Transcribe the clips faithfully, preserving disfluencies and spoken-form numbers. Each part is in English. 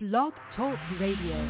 Blog Talk Radio.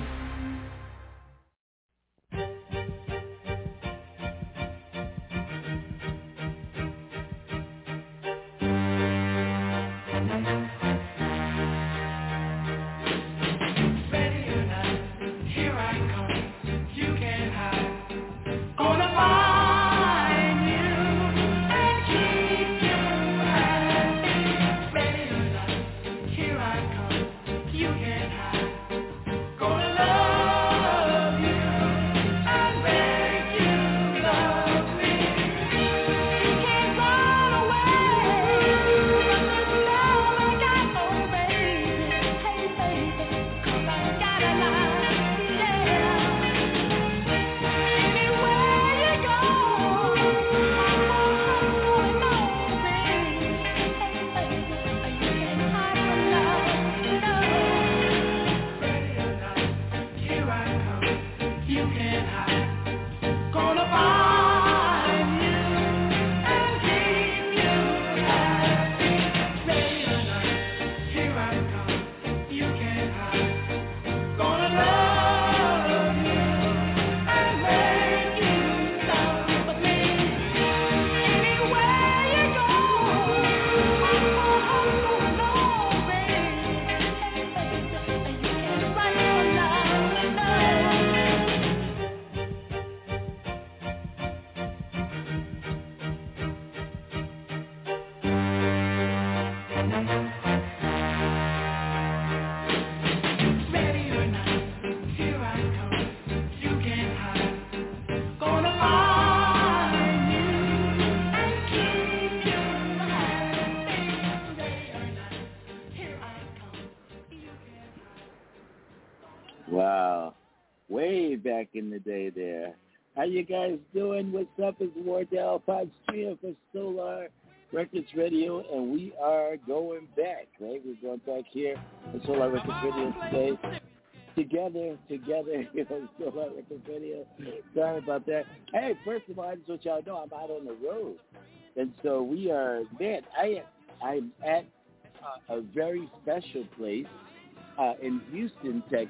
Wow. Way back in the day there. How you guys doing? What's up? It's Wardell Podstria for Solar Records Radio, and we are going back, right? We're going back here at Solar Records Radio today. Together, together, you know, Solar Records Radio. Sorry about that. Hey, first of all, I just want y'all to know I'm out on the road. And so we are, man, I, I'm at uh, a very special place uh, in Houston, Texas.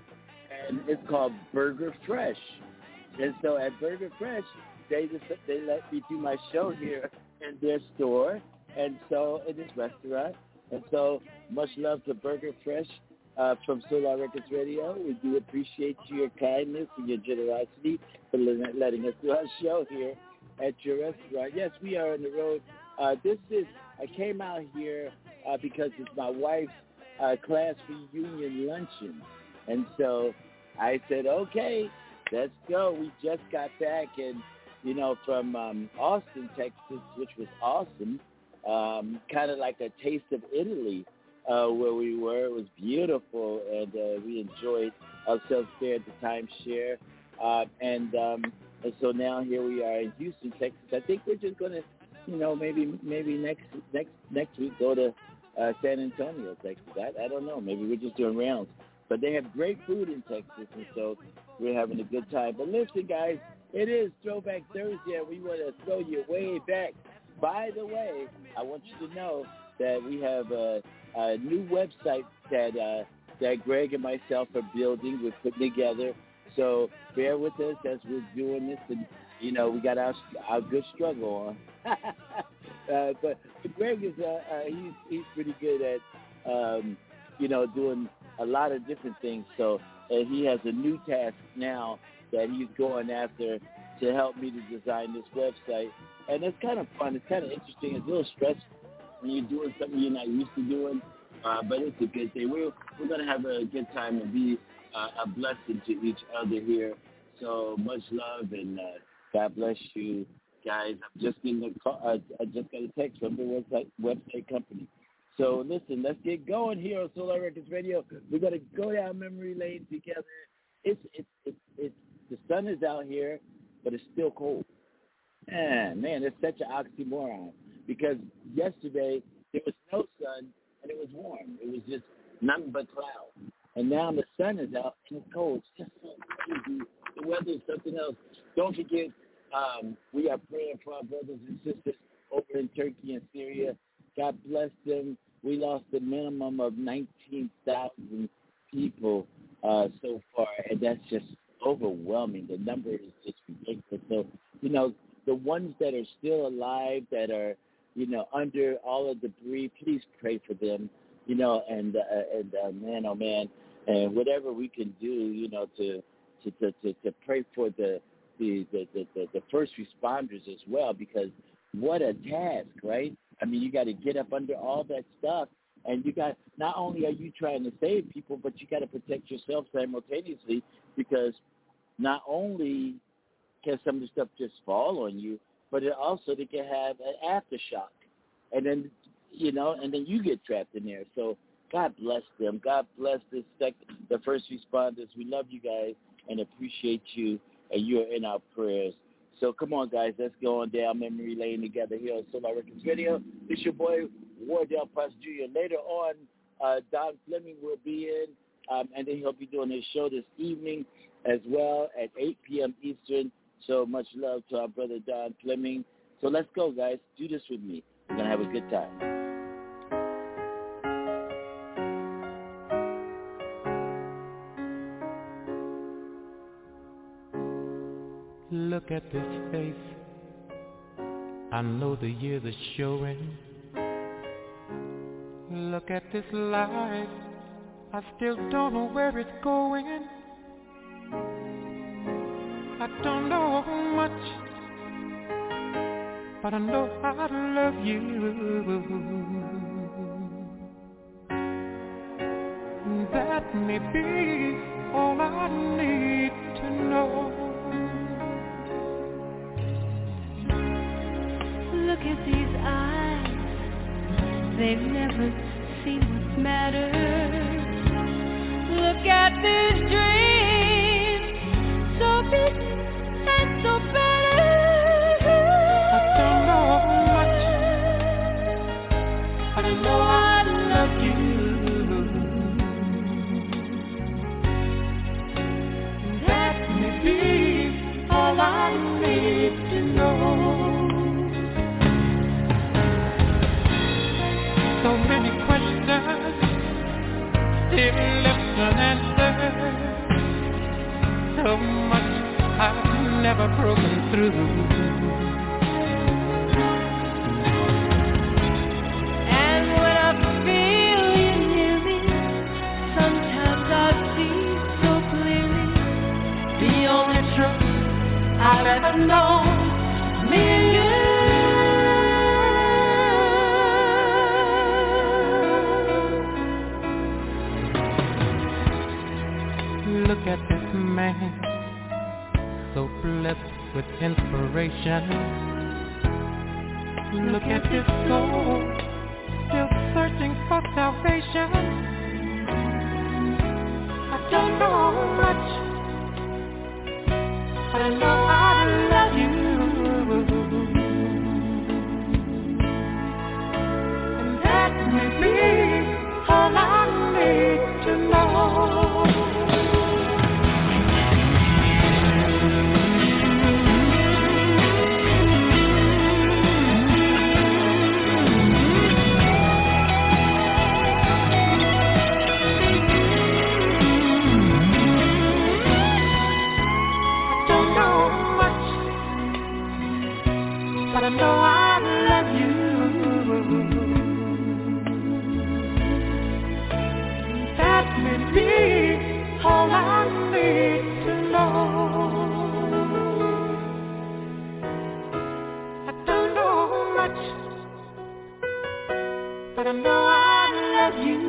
And it's called Burger Fresh. And so at Burger Fresh, they just they let me do my show here in their store, and so in this restaurant. And so much love to Burger Fresh uh, from Solar Records Radio. We do appreciate your kindness and your generosity for letting us do our show here at your restaurant. Yes, we are on the road. Uh, this is I came out here uh, because it's my wife's uh, class reunion luncheon. And so I said, okay, let's go. We just got back and, you know, from um, Austin, Texas, which was awesome, um, kind of like a taste of Italy uh, where we were. It was beautiful, and uh, we enjoyed ourselves there at the timeshare. Uh, and, um, and so now here we are in Houston, Texas. I think we're just going to, you know, maybe maybe next next next week go to uh, San Antonio, Texas. I, I don't know. Maybe we're just doing rounds. But they have great food in Texas, and so we're having a good time. But listen, guys, it is Throwback Thursday, and we want to throw you way back. By the way, I want you to know that we have a, a new website that uh, that Greg and myself are building. We're putting together. So bear with us as we're doing this, and, you know, we got our, our good struggle on. uh, but, but Greg is uh, uh, he's, he's pretty good at, um, you know, doing a lot of different things. So and he has a new task now that he's going after to help me to design this website. And it's kind of fun. It's kind of interesting. It's a little stressful when you're doing something you're not used to doing, uh, but it's a good thing. We're, we're going to have a good time and be uh, a blessing to each other here. So much love, and uh, God bless you guys. I'm just getting a call, uh, I just got a text from the website, website company. So listen, let's get going here on Solar Records Radio. We're gonna go down memory lane together. It's it's it's, it's the sun is out here, but it's still cold. Man, man, it's such an oxymoron because yesterday there was no sun and it was warm. It was just nothing but clouds. And now the sun is out and it's cold. It's just so crazy. The weather is something else. Don't forget, um, we are praying for our brothers and sisters over in Turkey and Syria. God bless them. We lost a minimum of nineteen thousand people uh, so far, and that's just overwhelming. The number is just ridiculous. So, you know, the ones that are still alive, that are, you know, under all of the debris, please pray for them, you know, and, uh, and uh, man, oh, man, and whatever we can do, you know, to to, to, to, to pray for the the, the, the, the the first responders as well, because what a task, right? I mean, you got to get up under all that stuff, and you got, not only are you trying to save people, but you got to protect yourself simultaneously, because not only can some of the stuff just fall on you, but it also they can have an aftershock, and then, you know, and then you get trapped in there. So God bless them. God bless this sec- the first responders. We love you guys and appreciate you, and you are in our prayers. So come on, guys, let's go on down memory lane together here on Solar Records Radio. It's your boy, Wardell Potts Junior Later on, uh, Don Fleming will be in, um, and then he'll be doing his show this evening as well at eight p.m. Eastern. So much love to our brother Don Fleming. So let's go, guys. Do this with me. We're going to have a good time. Look at this face, I know the years are showing. Look at this life, I still don't know where it's going. I don't know much, but I know I love you. That may be all I need to know. Look at these eyes, they've never seen what matters. Look at these dreams, so big and so better. I don't know much, but I know I love you. That may be all I need to know. So many questions still left unanswered. So much I've never broken through. And when I feel you near me, sometimes I see so clearly the only truth I've ever known, me and you. Look at this man, so blessed with inspiration. Look at his soul, still searching for salvation. I don't know much, but I know I love you. And that may be all I need to know. But I know I love you. That may be all I need to know. I don't know much, but I know I love you.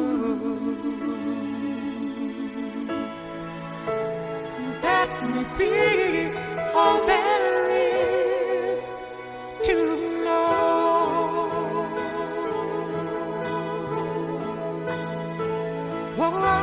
That may be all there is to know. Whoa.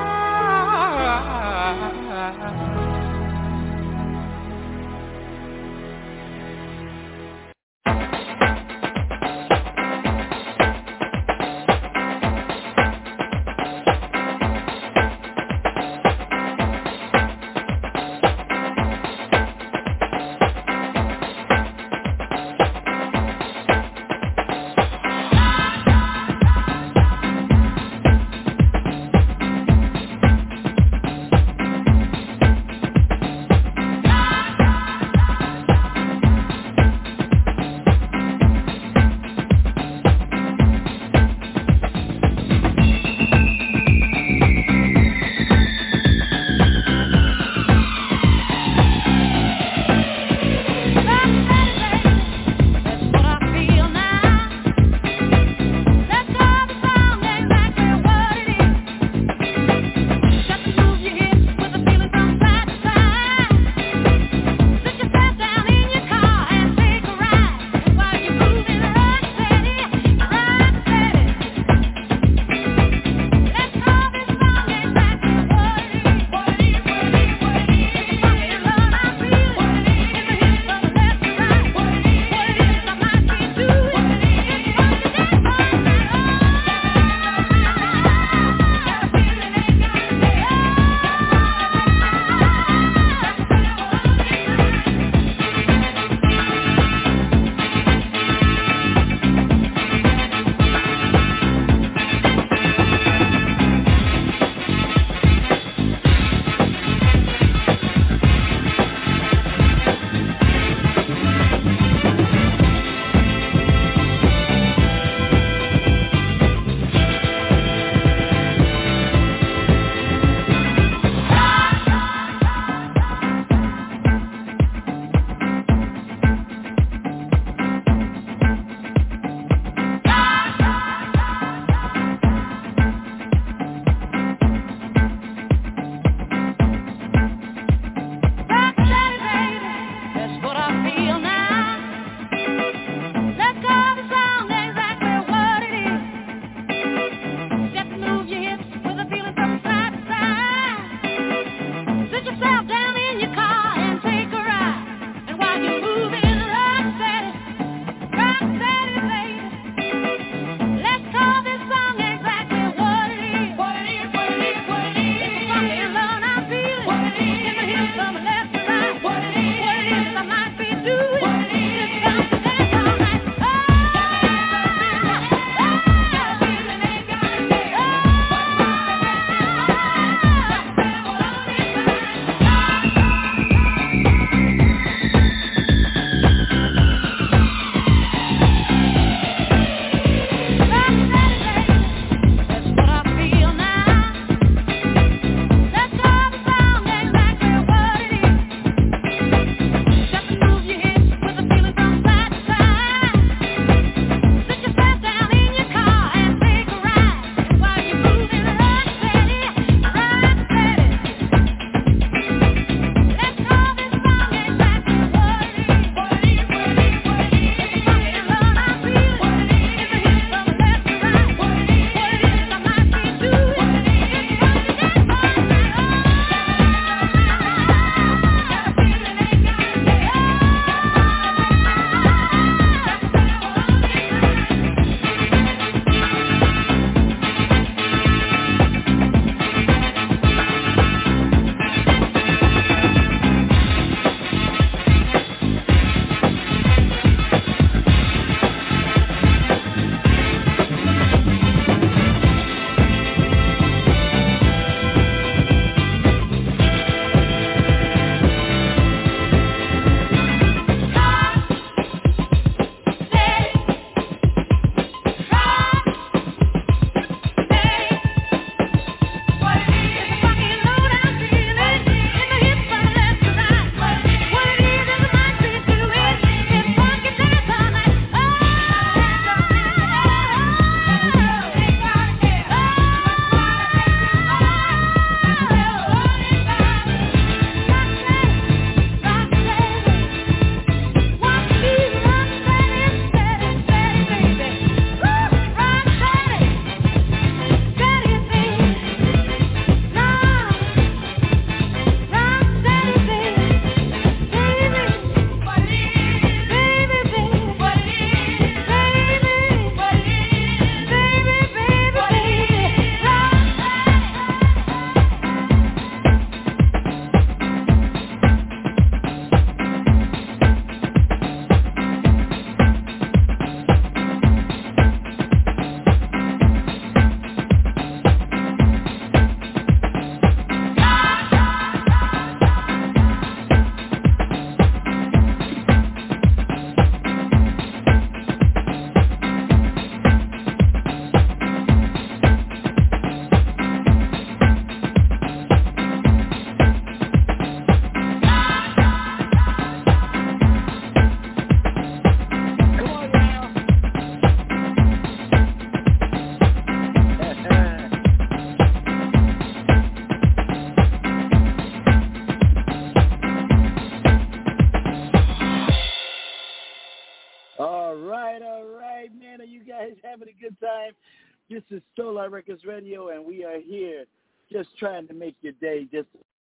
having a good time. This is Solar Records Radio, and we are here just trying to make your day just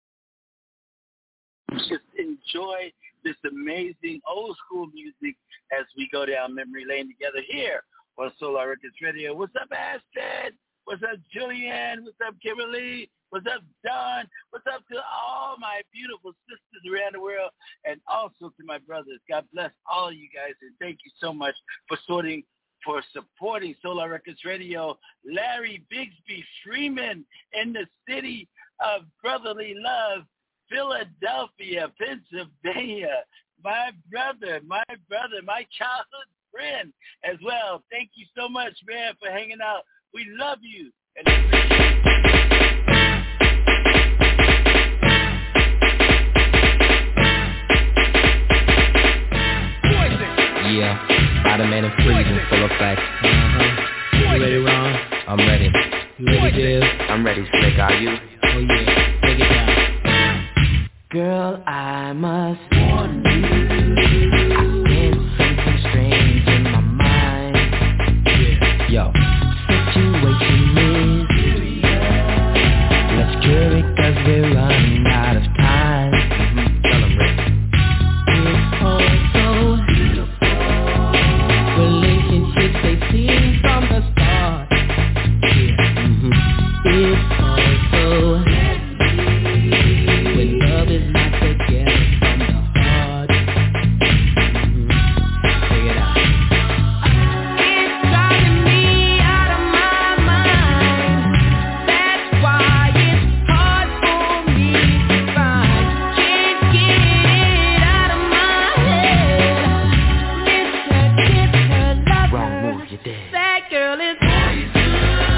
just enjoy this amazing old school music as we go down memory lane together here on Solar Records Radio. What's up, Astrid? What's up, Julianne? What's up, Kimberly? What's up, Don? What's up to all my beautiful sisters around the world, and also to my brothers. God bless all of you guys, and thank you so much for sorting, for supporting Solar Records Radio. Larry Bigsby Freeman in the city of brotherly love, Philadelphia, Pennsylvania. My brother, my brother, my childhood friend as well. Thank you so much, man, for hanging out. We love you. And yeah, Spider-Man and freezing full effect. Uh-huh. You ready, Ron? I'm ready. You ready, Div? I'm ready, Slick. Are you? Oh yeah, take it down. Girl, I must warn you, I sense something strange in my mind. Yeah. Yo, situation is serious. Let's cure it 'cause we're running out of time. Mm-hmm. Tell 'em, Rick. It's all so beautiful. Relationships they seem from the start. Yeah. Mm-hmm. It's all so when love is not together from the heart. Mm-hmm. Check it out. It's driving me out of my mind. That's why it's hard for me to find. Can't get it out of my head. Miss her, kiss her, love her. Wrong move, you're dead. That girl is poison.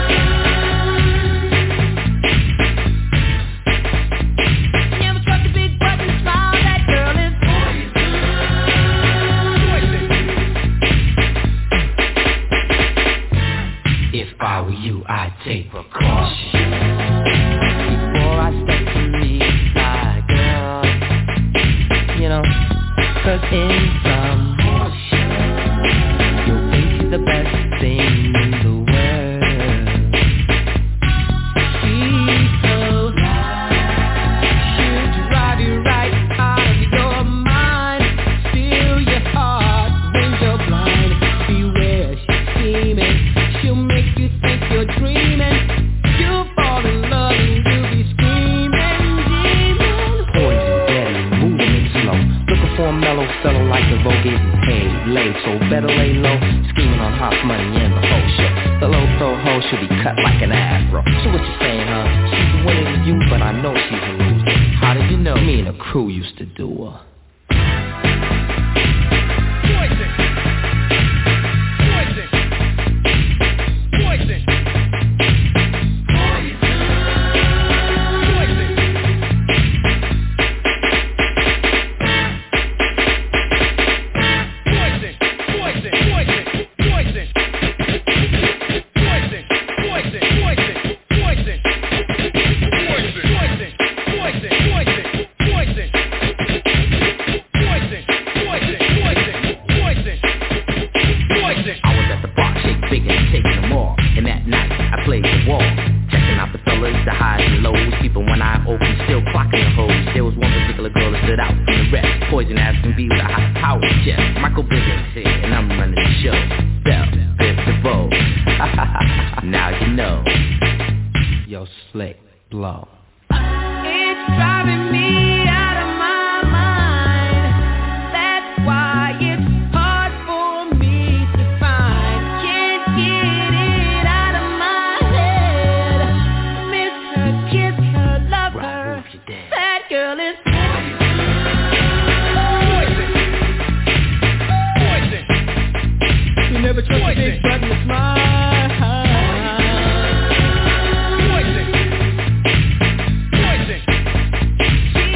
Never trust a big button smile. That girl is poison. If I were you, I'd take precaution before I step to the side, girl. You know, 'cause in some motion, you'll think she's the best thing in the world. She's so nice, she'll drive you right out of your mind, steal your heart when you're blind. Beware, she's scheming, she'll make you think you're dreaming. You'll fall in love and you'll be screaming, demon. Poison, deadly, moving it slow. Looking for a mellow fellow like the Vogue getting paid, late, so better lay low. Scheming on hot money and the whole show. The low pro hoe should be cut like an afro. So what you saying, huh? She's winning you, but I know she's a loser. How did you know? Me and the crew used to do her. Poison. Poison. Poison. She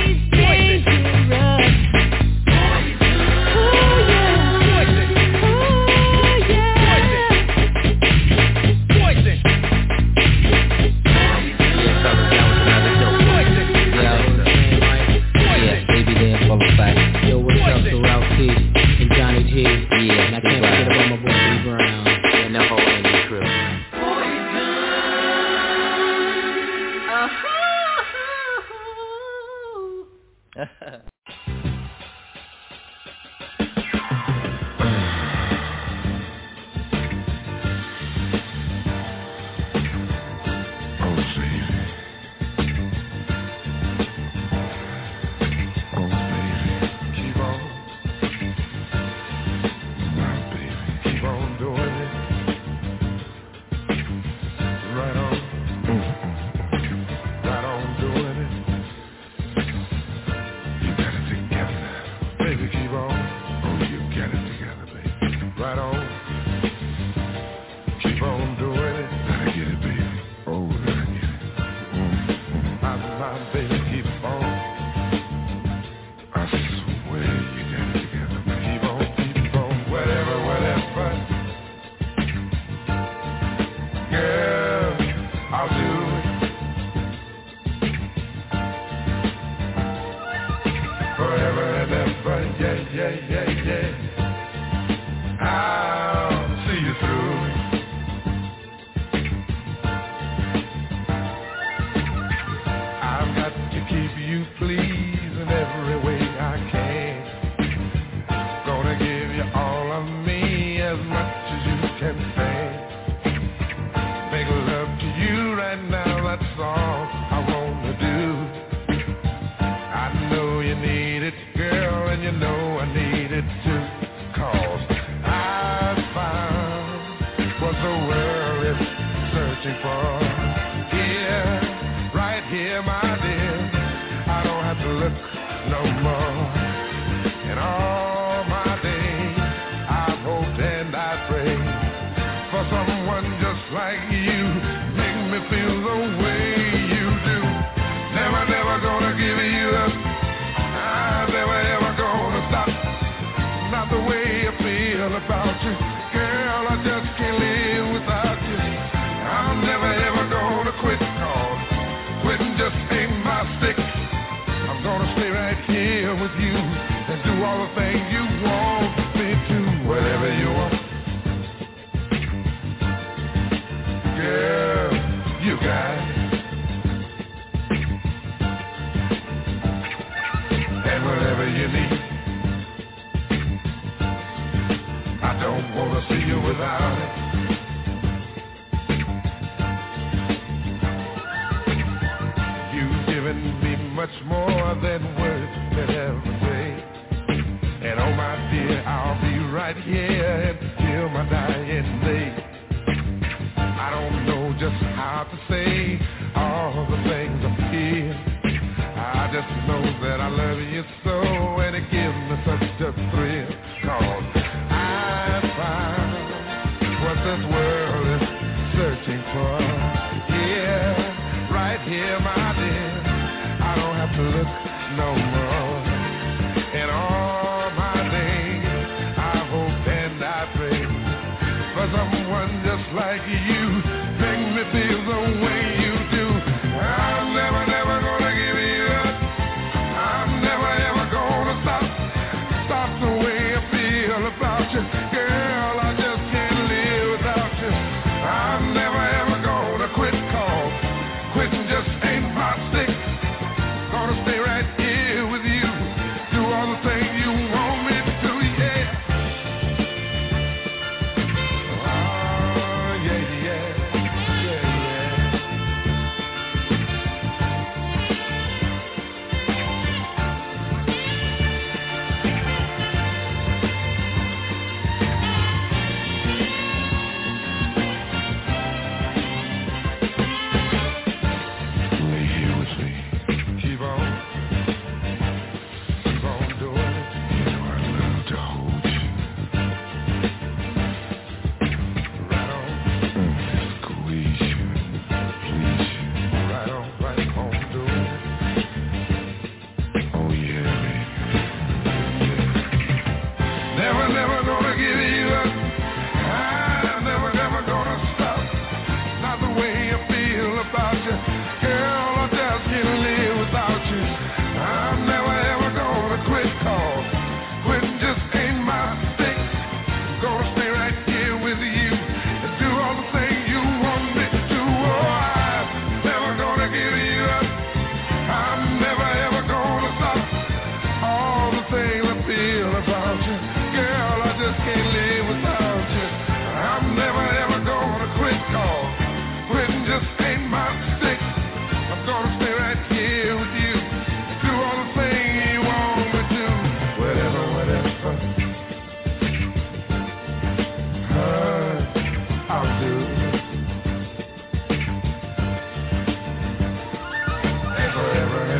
Quitting just ain't my stick. Gonna stay right here with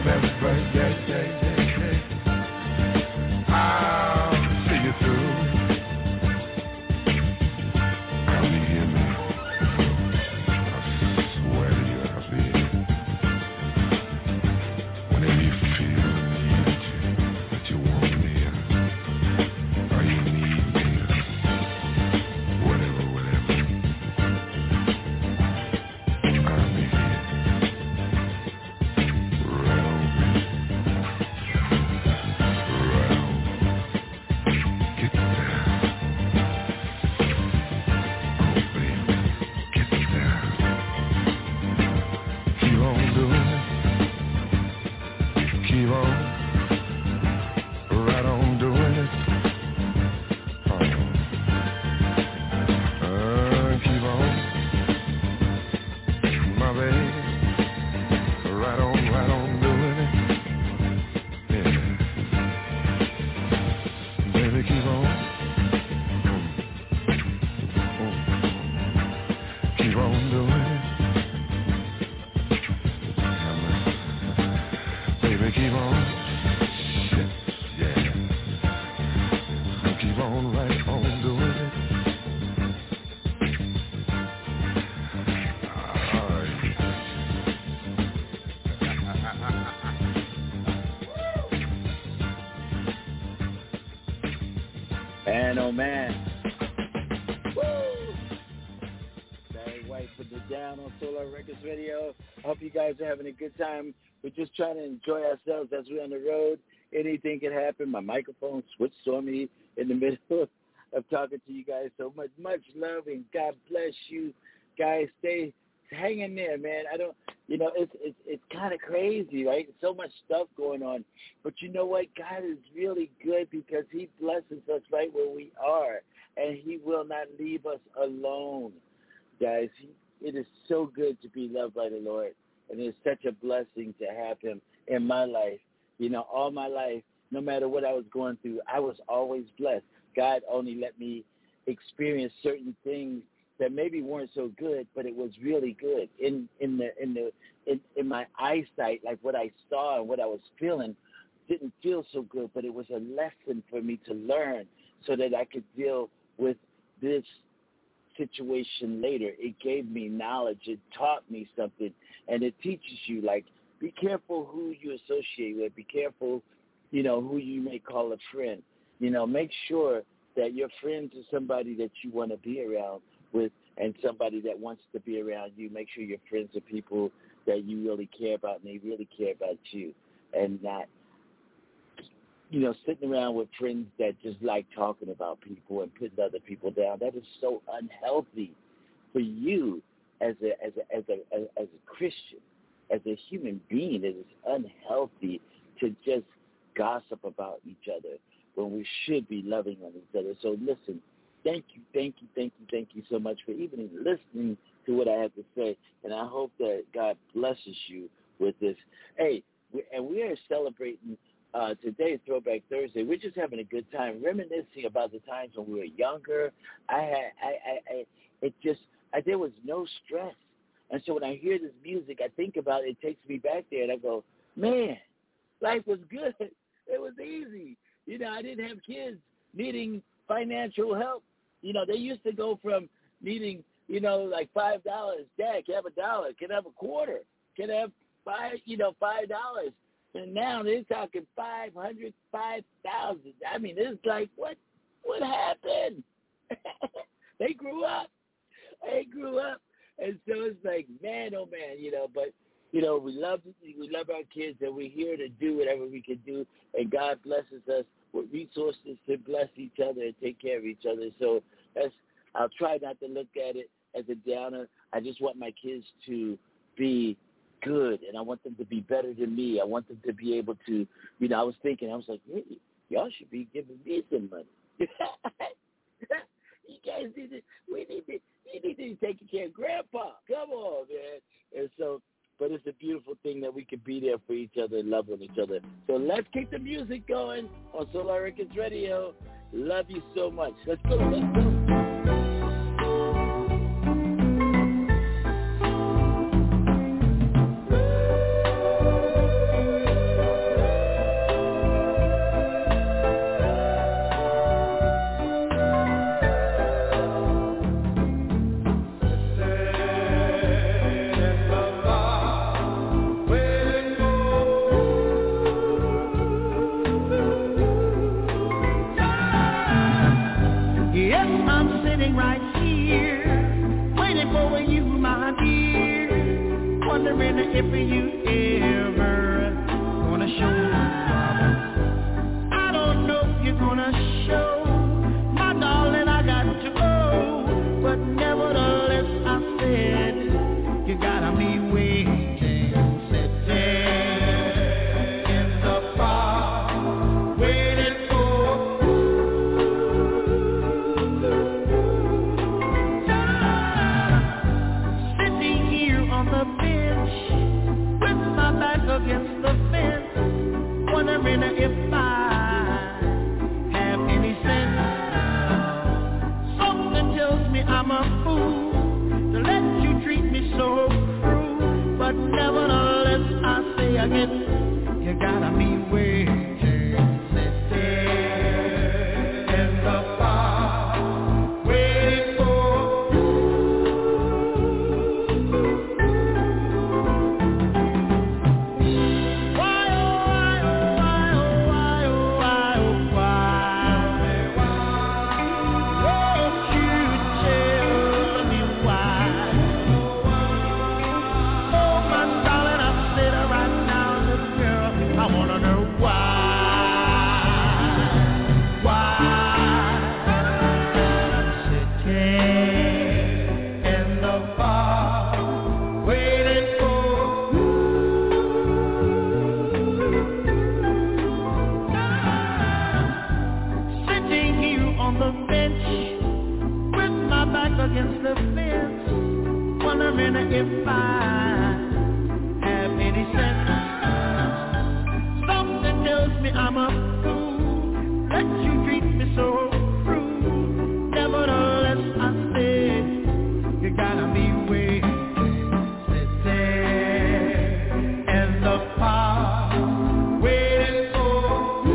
best friend, yeah, yeah, yeah, yeah. I'll see you through. Now you hear me? I swear to you, I'll be here. Whenever you feel the need that you, that you want me, or you need me, or whatever, whatever, I'll be here. Right on, baby. Right on. Get down. Oh, baby. Get down. Keep on doing it. Keep on. Right on doing it. Oh. Uh, keep on. My baby. Right on, right on doing it. Yeah. Baby, keep on. Mm. Mm. Keep on doing it. Come on. Baby, keep on. Shit, yeah. Keep on right on doing it. All right. And oh man, woo! Barry White put it down on Solar Records Radio. I hope you guys are having a good time. We're just trying to enjoy ourselves as we're on the road. Anything can happen. My microphone switched on me in the middle of talking to you guys. So much, much love, and God bless you guys. Stay hanging there, man. I don't, you know, it's it's it's kind of crazy, right? So much stuff going on. But you know what? God is really good because he blesses us right where we are, and he will not leave us alone, guys. He, it is so good to be loved by the Lord, and it's such a blessing to have him in my life. You know, all my life, no matter what I was going through, I was always blessed. God only let me experience certain things that maybe weren't so good, but it was really good in in the in the in, in my eyesight. Like what I saw and what I was feeling didn't feel so good, but it was a lesson for me to learn so that I could deal with this situation later. It gave me knowledge. It taught me something, and it teaches you, like, be careful who you associate with. Be careful, you know, who you may call a friend. You know, make sure that your friends are somebody that you want to be around with, and somebody that wants to be around you. Make sure your friends are people that you really care about, and they really care about you, and not, you know, sitting around with friends that just like talking about people and putting other people down. That is so unhealthy for you as a as a as a as a Christian, as a human being. It is unhealthy to just gossip about each other when we should be loving on each other. So listen, thank you, thank you, thank you, thank you so much for even listening to what I have to say, and I hope that God blesses you with this. Hey, we, and we are celebrating uh, today, Throwback Thursday. We're just having a good time, reminiscing about the times when we were younger. I had, I, I, I it just, I, there was no stress, and so when I hear this music, I think about it. It takes me back there, and I go, man, life was good. It was easy. You know, I didn't have kids needing financial help. You know, they used to go from needing, you know, like five dollars. Dad, can I have a dollar? Can I have a quarter? Can I have five, you know, five dollars? And now they're talking five hundred, five thousand. I mean, it's like, what, what happened? They grew up. They grew up. And so it's like, man, oh man, you know, but, you know, we love we love our kids, and we're here to do whatever we can do, and God blesses us with resources to bless each other and take care of each other. So that's, I'll try not to look at it as a downer. I just want my kids to be good, and I want them to be better than me. I want them to be able to, you know, I was thinking, I was like, hey, y'all should be giving me some money. You guys need to, we need to, you need to be taking care of Grandpa. Come on, man. And so, but it's a beautiful thing that we can be there for each other and love on each other. So let's keep the music going on Solar Records Radio. Love you so much. Let's go. Let's go. wondering if I have any sense. Something tells me I'm a fool to let you treat me so cruel, but nevertheless I say again, you gotta be waiting. Against the fence, wondering if I have any sense. Something tells me I'm a fool, let you treat me so cruel. Nevertheless, I said, you gotta be waiting, sitting in the park, waiting for you.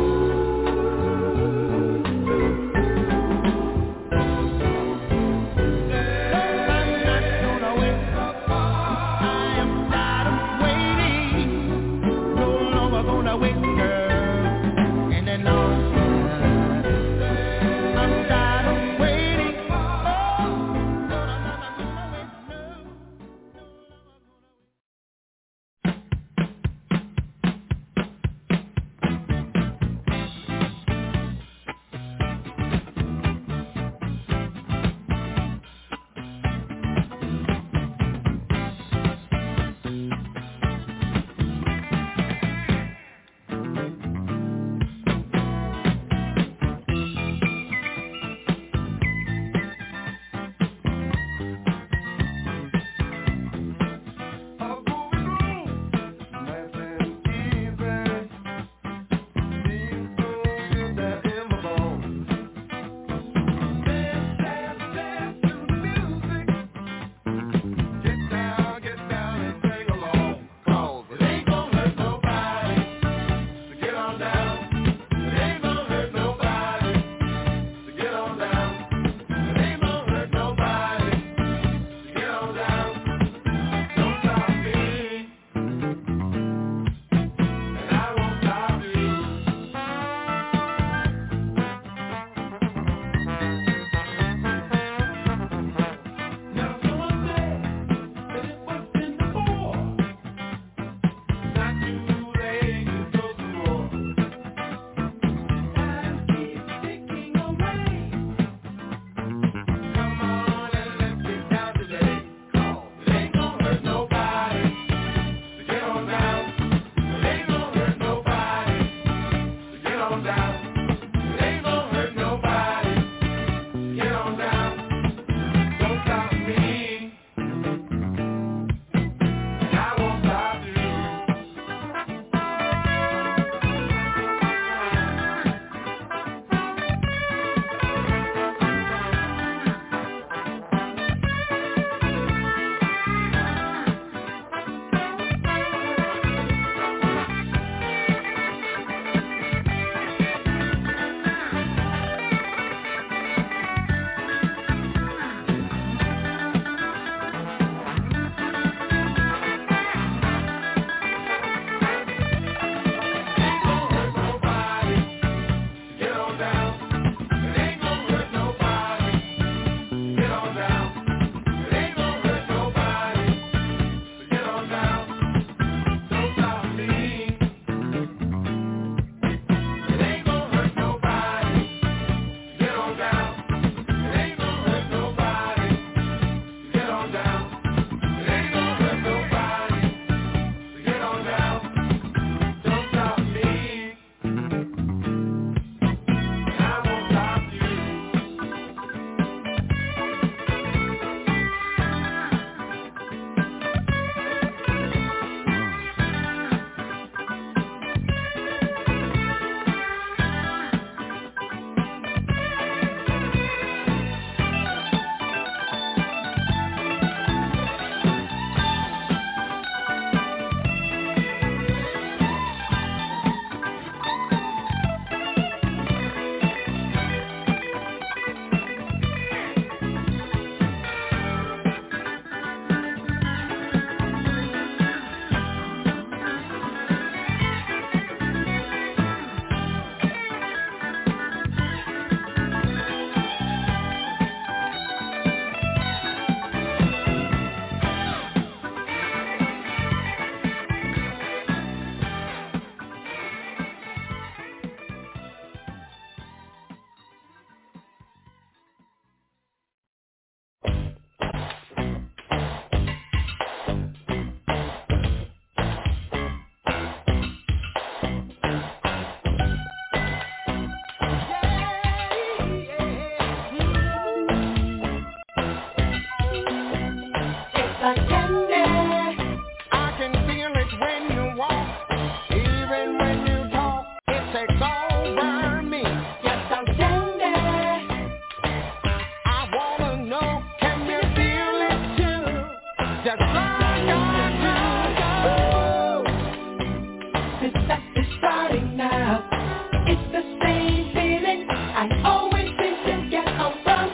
now. It's the same feeling I always seem to get from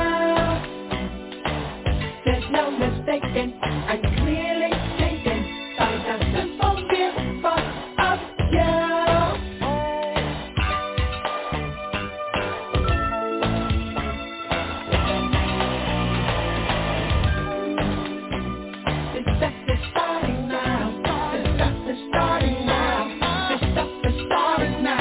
you. There's no mistaking, I'm clearly taken by the simple gift of you. This stuff is starting now. This stuff is starting now. This stuff is starting now.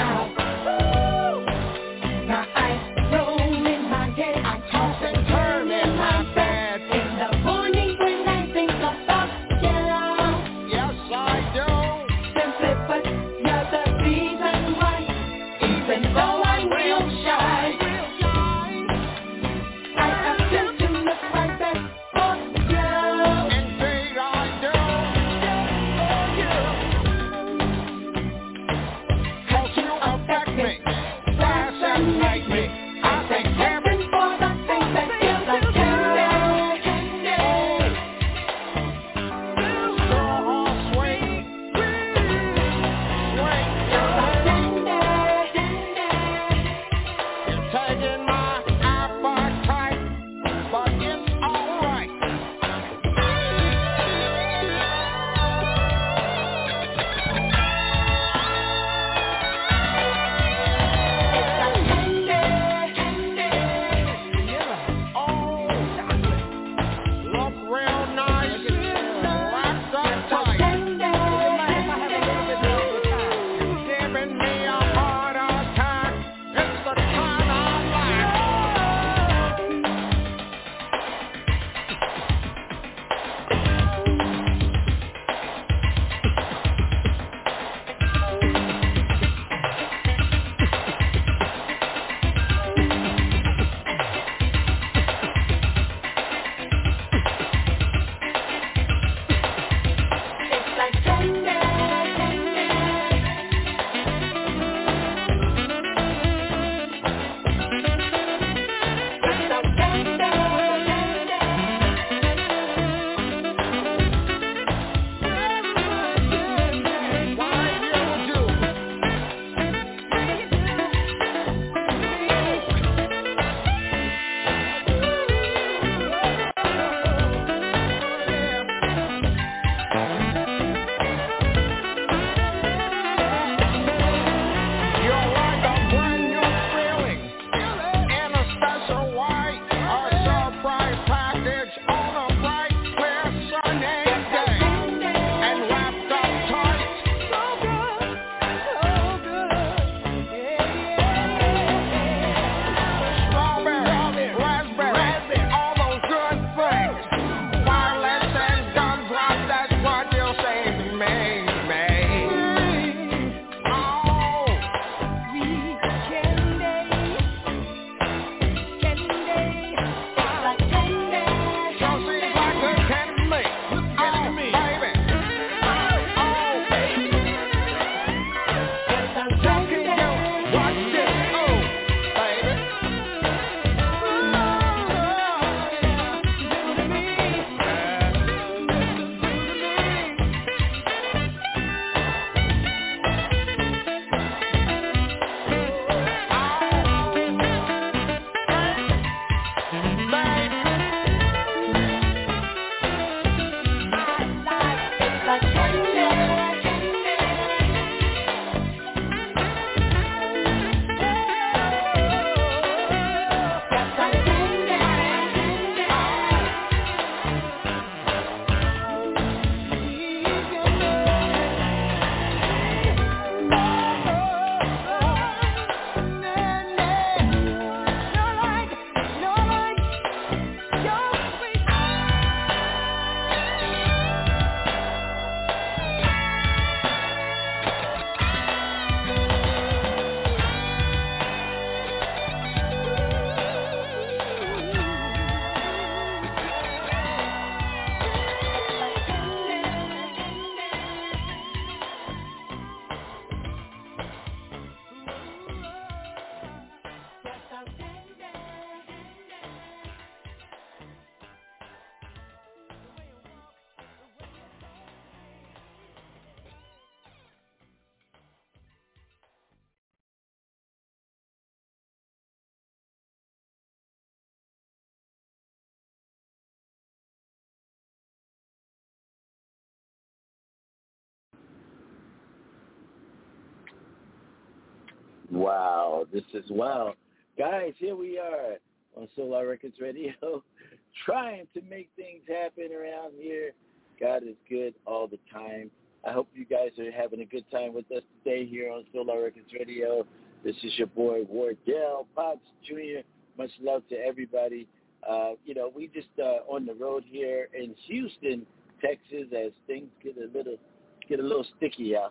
Wow, this is wow. Guys, here we are on Solar Records Radio, trying to make things happen around here. God is good all the time. I hope you guys are having a good time with us today here on Solar Records Radio. This is your boy, Wardell Potts Junior Much love to everybody. Uh, you know, we just uh, on the road here in Houston, Texas, as things get a little get a little sticky out.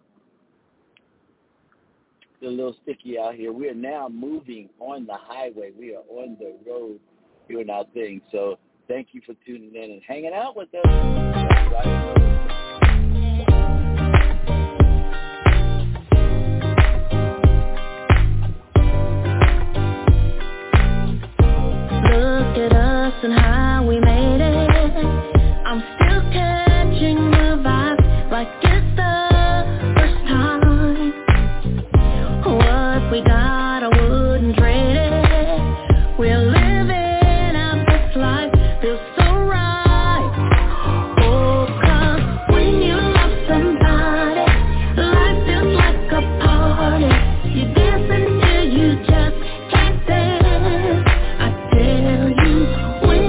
Get a little sticky out here. We are now moving on the highway. We are on the road doing our thing. So thank you for tuning in and hanging out with us. Right. And how we made it, I'm still catching the vibe like it's the first time. What we got, I wouldn't trade it. We're living out this life, feels so right. Oh, 'cause when you love somebody, life feels like a party. You dance until you just can't dance. I tell you.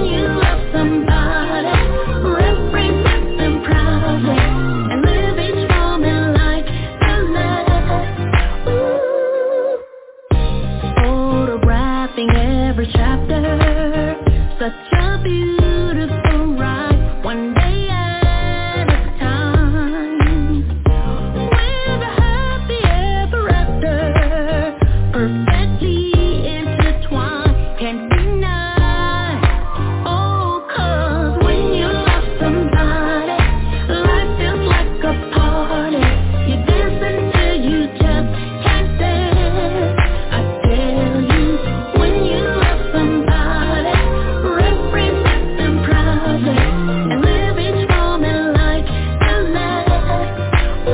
Every chapter, such a beautiful ride, one day at a time. We're the happy ever after, perfectly intertwined, can't deny. Oh, 'cause when you love somebody, life feels like a party. You dance until you just can't dance. I tell you, when you love somebody, represent them proudly, and live each moment like the last.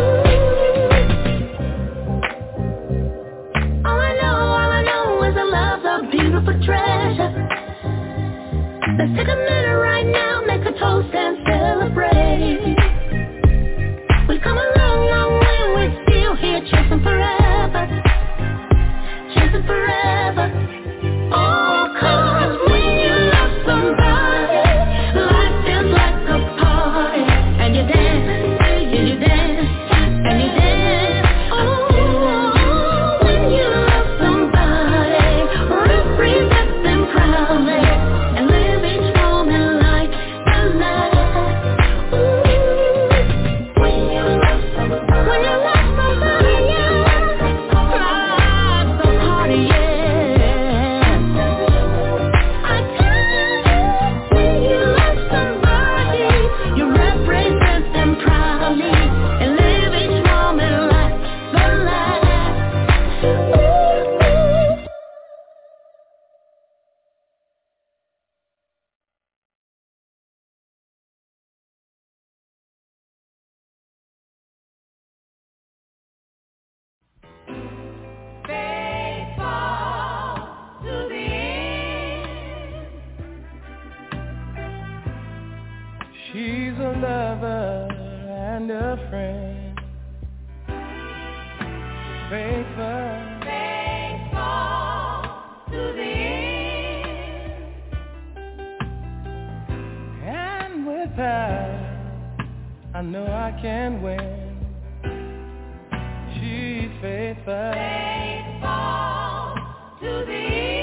All I know, all I know is that love's a beautiful treasure. Let's take a minute right now, make a toast and celebrate. We've come a long, long way, we're still here chasing forever, chasing forever. Oh, 'cause when you love somebody, life feels like a party, and you dance, and you dance, and you dance. Oh, when you love somebody, represent them proudly, and live each moment like the last. Ooh, when you love somebody, when you love somebody, yeah, life's a party, yeah. She's a lover and a friend, faithful, faithful to the end. And with her, I know I can win. She's faithful, faithful to the end.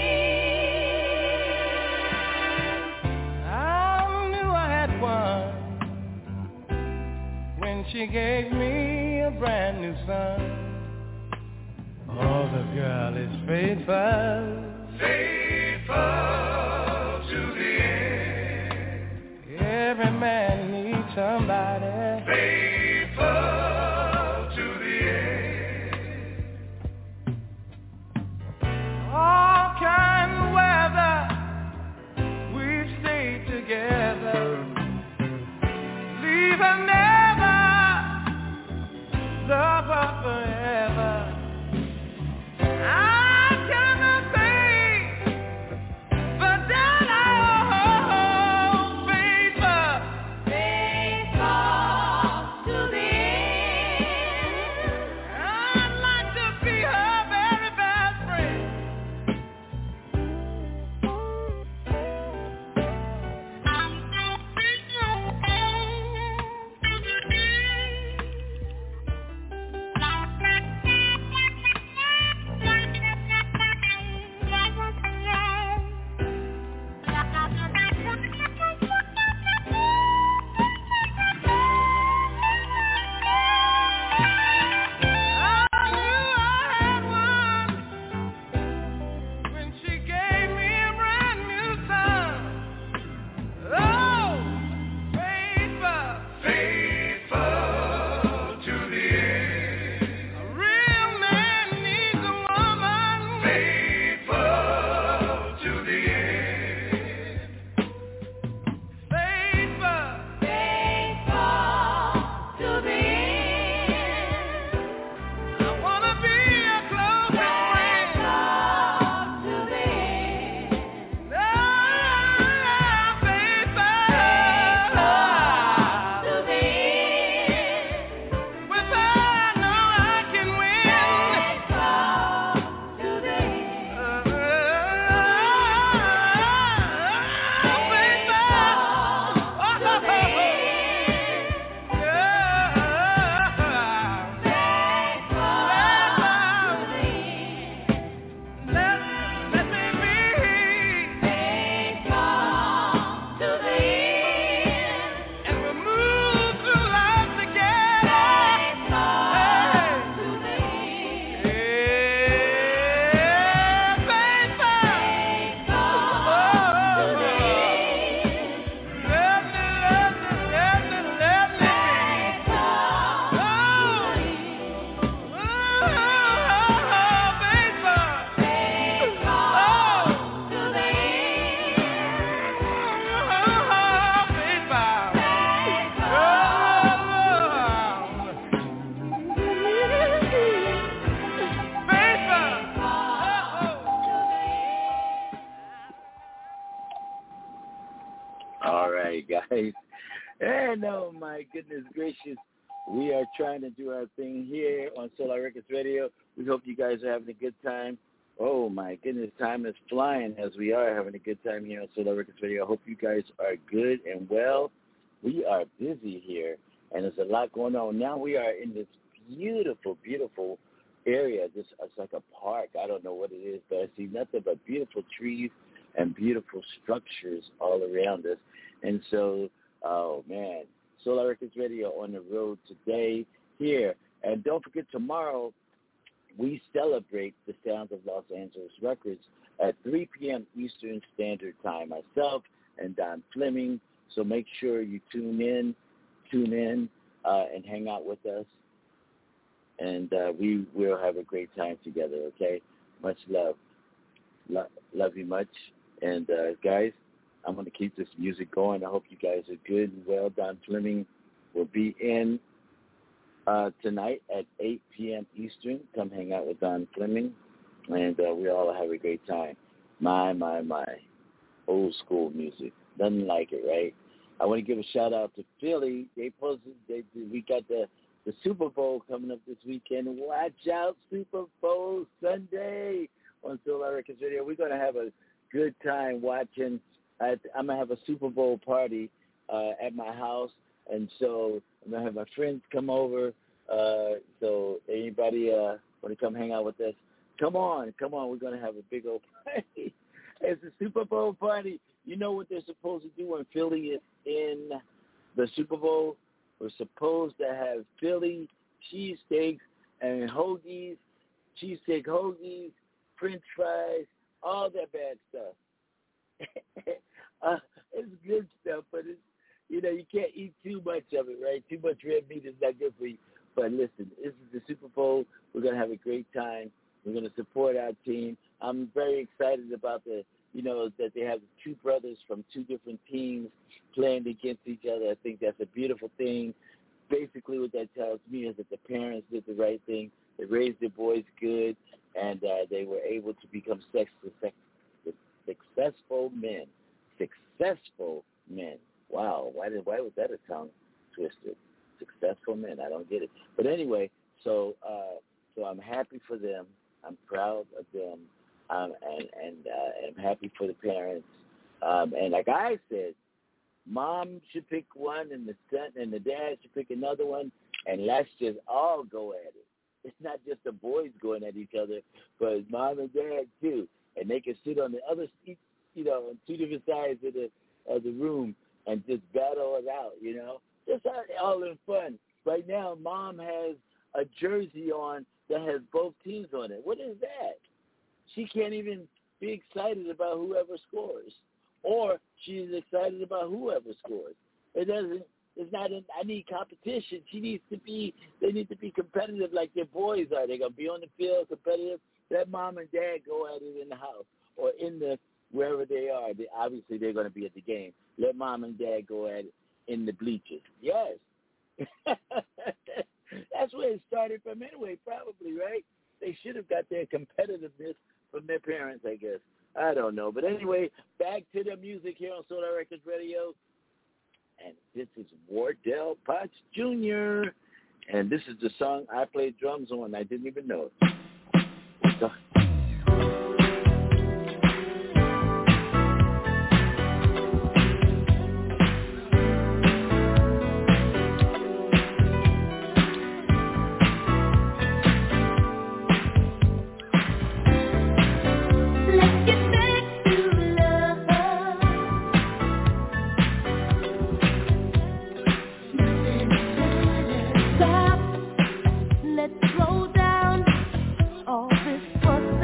She gave me a brand new son. Oh, the girl is faithful, faithful to the end. Every man needs somebody, faithful to the end. All kind of weather, we've stayed together. Leave her never. Love her forever. I cannot think, but then I oh, faithful, faithful. guys. And oh my goodness gracious, we are trying to do our thing here on Solar Records Radio. We hope you guys are having a good time. Oh my goodness, time is flying as we are having a good time here on Solar Records Radio. I hope you guys are good and well. We are busy here, and there's a lot going on. Now we are in this beautiful, beautiful area. This it's like a park. I don't know what it is, but I see nothing but beautiful trees and beautiful structures all around us. And so, oh man, Solar Records Radio on the road today here. And don't forget, tomorrow we celebrate the Sounds of Los Angeles Records at three p.m. Eastern Standard Time. Myself and Don Fleming. So make sure you tune in, tune in, uh, and hang out with us. And uh, we will have a great time together, okay? Much love. Lo- love you much. And, uh, guys, I'm going to keep this music going. I hope you guys are good and well. Don Fleming will be in uh, tonight at eight p.m. Eastern. Come hang out with Don Fleming. And uh, we all have a great time. My, my, my. Old school music. Nothing like it, right? I want to give a shout-out to Philly. They posted, they, we got the The Super Bowl coming up this weekend. Watch out, Super Bowl Sunday on Solar Records Radio. We're going to have a good time watching. I, I'm going to have a Super Bowl party uh, at my house, and so I'm going to have my friends come over. Uh, so anybody uh, want to come hang out with us, come on, come on. We're going to have a big old party. It's a Super Bowl party. You know what they're supposed to do when Philly is in the Super Bowl? We're supposed to have Philly cheesesteaks and hoagies, cheesesteak hoagies, French fries, all that bad stuff. uh, it's good stuff, but it's, you know, you can't eat too much of it, right? Too much red meat is not good for you. But listen, this is the Super Bowl. We're going to have a great time. We're going to support our team. I'm very excited about the, you know, that they have two brothers from two different teams playing against each other. I think that's a beautiful thing. Basically what that tells me is that the parents did the right thing. They raised their boys good, and uh, they were able to become sex, sex, successful men. Successful men. Wow, why did why was that a tongue twister? Successful men. I don't get it. But anyway, so uh, so I'm happy for them. I'm proud of them. Um, and and uh, I'm happy for the parents. Um, and like I said, mom should pick one, and the son and the dad should pick another one, and let's just all go at it. It's not just the boys going at each other, but mom and dad too, and they can sit on the other seats, you know, on two different sides of the of the room and just battle it out, you know, just all in fun. Right now, mom has a jersey on that has both teams on it. What is that? She can't even be excited about whoever scores, or she's excited about whoever scores. It doesn't. It's not. An, I need competition. She needs to be. They need to be competitive like their boys are. They're gonna be on the field competitive. Let mom and dad go at it in the house or in the wherever they are. They, obviously, they're gonna be at the game. Let mom and dad go at it in the bleachers. Yes. That's where it started from anyway. Probably right. They should have got their competitiveness from their parents, I guess. I don't know. But anyway, back to the music here on Solar Records Radio. And this is Wardell Potts Junior And this is the song I played drums on. I didn't even know it. So, Let's slow down all this fuss.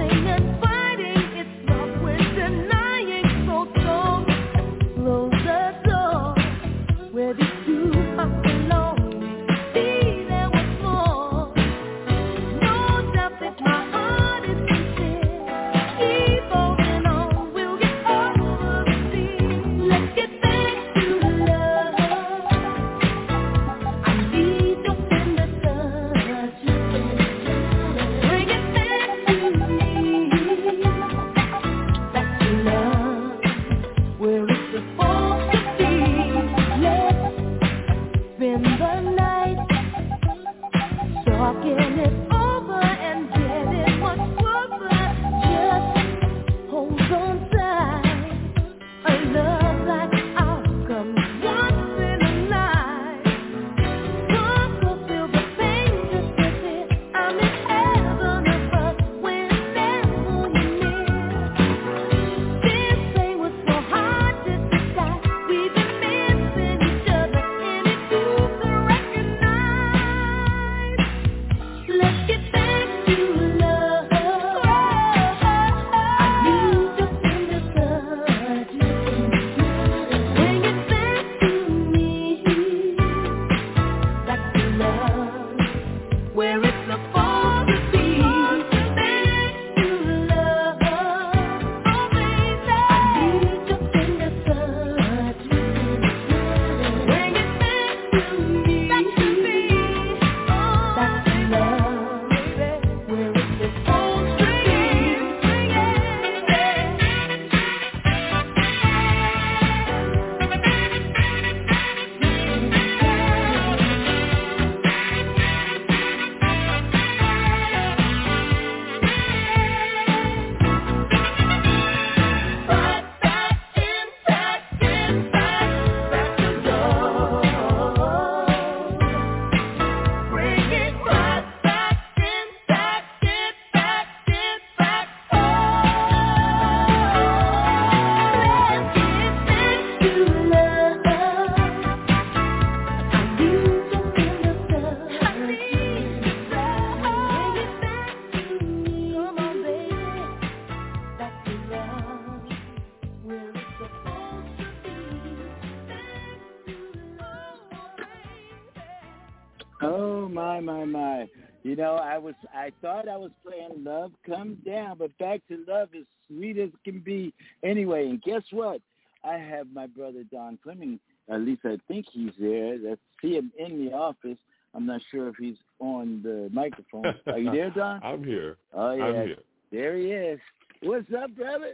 my, my. You know, I was, I thought I was playing Love Comes Down, but Back to Love is sweet as can be. Anyway, and guess what? I have my brother Don Fleming. At least I think he's there. Let's see him in the office. I'm not sure if he's on the microphone. Are you there, Don? I'm here. Oh, yeah. I'm here. There he is. What's up, brother?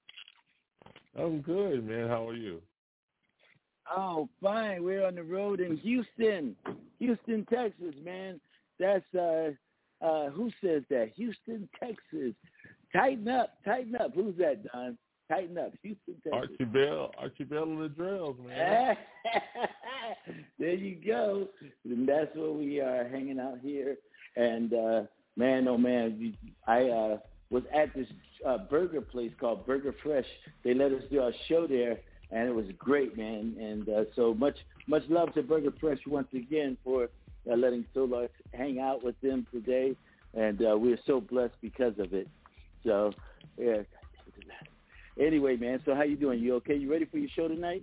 I'm good, man. How are you? Oh, fine. We're on the road in Houston, Houston, Texas, man. That's, uh, uh, who says that? Houston, Texas. Tighten up, tighten up. Who's that, Don? Tighten up, Houston, Texas. Archie Bell, Archie Bell and the Drells, man. There you go. And that's where we are hanging out here. And, uh, man, oh, man, I uh, was at this uh, burger place called Burger Fresh. They let us do our show there, and it was great, man. And uh, so much much love to Burger Fresh once again for uh, letting Solar hang out with them today. And uh, we're so blessed because of it. So, yeah. Anyway, man, so how you doing? You okay? You ready for your show tonight?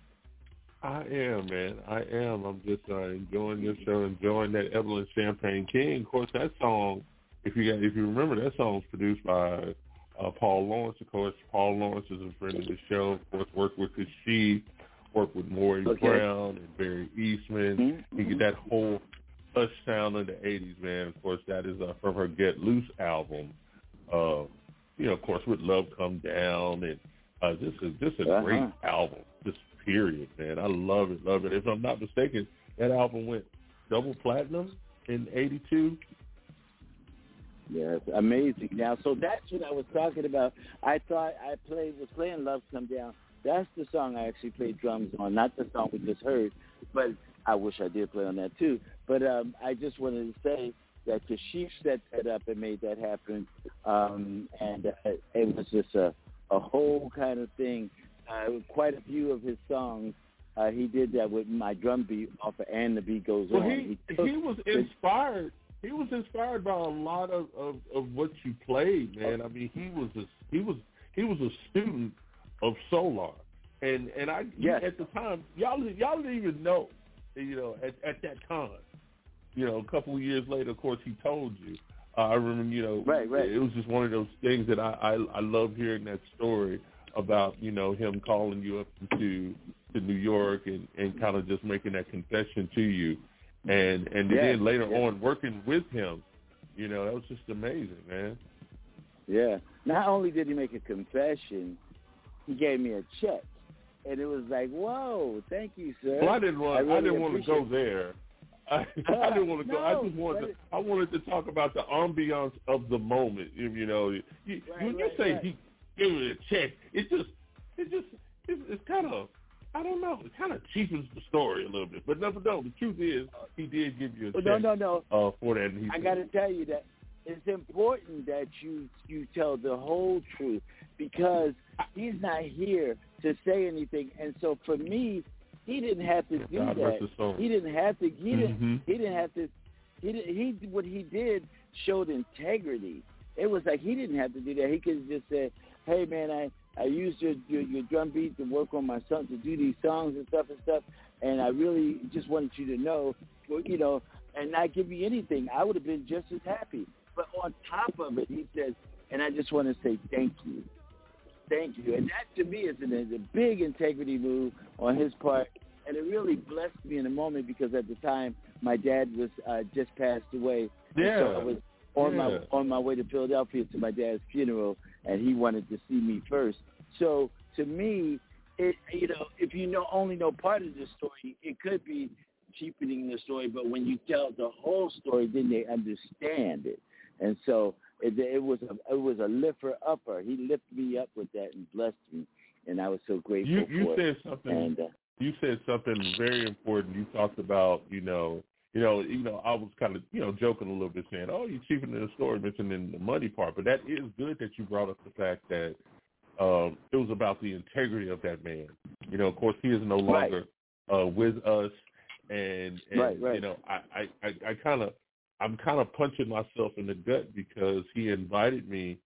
I am, man. I am. I'm just uh, enjoying your show, enjoying that Evelyn Champagne King. Of course, that song, if you got, if you remember, that song's produced by uh, Paul Lawrence. Of course, Paul Lawrence is a friend of the show. Of course, worked with his she, worked with Maury okay. Brown and Barry Eastman. Mm-hmm. You get that whole Hush sound in the eighties, man. Of course, that is uh, from her Get Loose album. Uh, you know, of course, with Love Come Down, and uh, just a, just a uh-huh. great album. Just period, man. I love it, love it. If I'm not mistaken, that album went double platinum in eighty-two. Yes, amazing. Now, so that's what I was talking about. I thought I played was playing Love Come Down. That's the song I actually played drums on, not the song we just heard. But I wish I did play on that too. But um, I just wanted to say that Kashif set that up and made that happen, um, and uh, it was just a, a whole kind of thing. Uh, quite a few of his songs, uh, he did that with my drum beat off of And the Beat Goes well, On. He, he, took he was inspired. He was inspired by a lot of, of, of what you played, man. I mean, he was a, he was he was a student of Solar, and and I yes. at the time y'all y'all didn't even know, you know, at, at that time. You know, a couple of years later, of course, he told you. Uh, I remember, you know, right, right. it was just one of those things that I, I, I love hearing that story about, you know, him calling you up to to New York and, and kind of just making that confession to you. And and yes, then later yes. on working with him, you know, that was just amazing, man. Yeah. Not only did he make a confession, he gave me a check. And it was like, whoa, thank you, sir. Well, I didn't want, I, really I didn't want to go it. there. I, I didn't want to go. No, I just wanted. To, I wanted to talk about the ambiance of the moment. You, you know, you, right, when you right, say right. he gave me a check, it just, it just, it's, it's kind of, I don't know, it kind of cheapens the story a little bit. But no, no, the truth is, he did give you a check. No, no, no. Uh, for that, and he I got to tell you that it's important that you you tell the whole truth because he's not here to say anything, and so for me. He didn't have to do God that. He didn't have to. He didn't. Mm-hmm. He didn't have to. He did, he what he did showed integrity. It was like he didn't have to do that. He could have just said, "Hey man, I, I used your, your your drum beat to work on my son to do these songs and stuff and stuff, and I really just wanted you to know, you know, and not give me anything. I would have been just as happy. But on top of it, he says, and I just want to say thank you." Thank you. And that, to me, is a, a big integrity move on his part. And it really blessed me in the moment because at the time, my dad was uh, just passed away. Yeah. So I was on yeah. my on my way to Philadelphia to my dad's funeral, and he wanted to see me first. So to me, it, you know, if you know only know part of the story, it could be cheapening the story. But when you tell the whole story, then they understand it. And so It, it was a it was a lifter upper. He lifted me up with that and blessed me, and I was so grateful you, you for said it. Something, and, uh, you said something very important. You talked about you know you know you know I was kind of you know joking a little bit saying oh you cheapening the story mentioning the money part, but that is good that you brought up the fact that um, it was about the integrity of that man. You know, of course he is no longer right. uh, with us, and, and right, right. you know I I, I kind of. I'm kind of punching myself in the gut because he invited me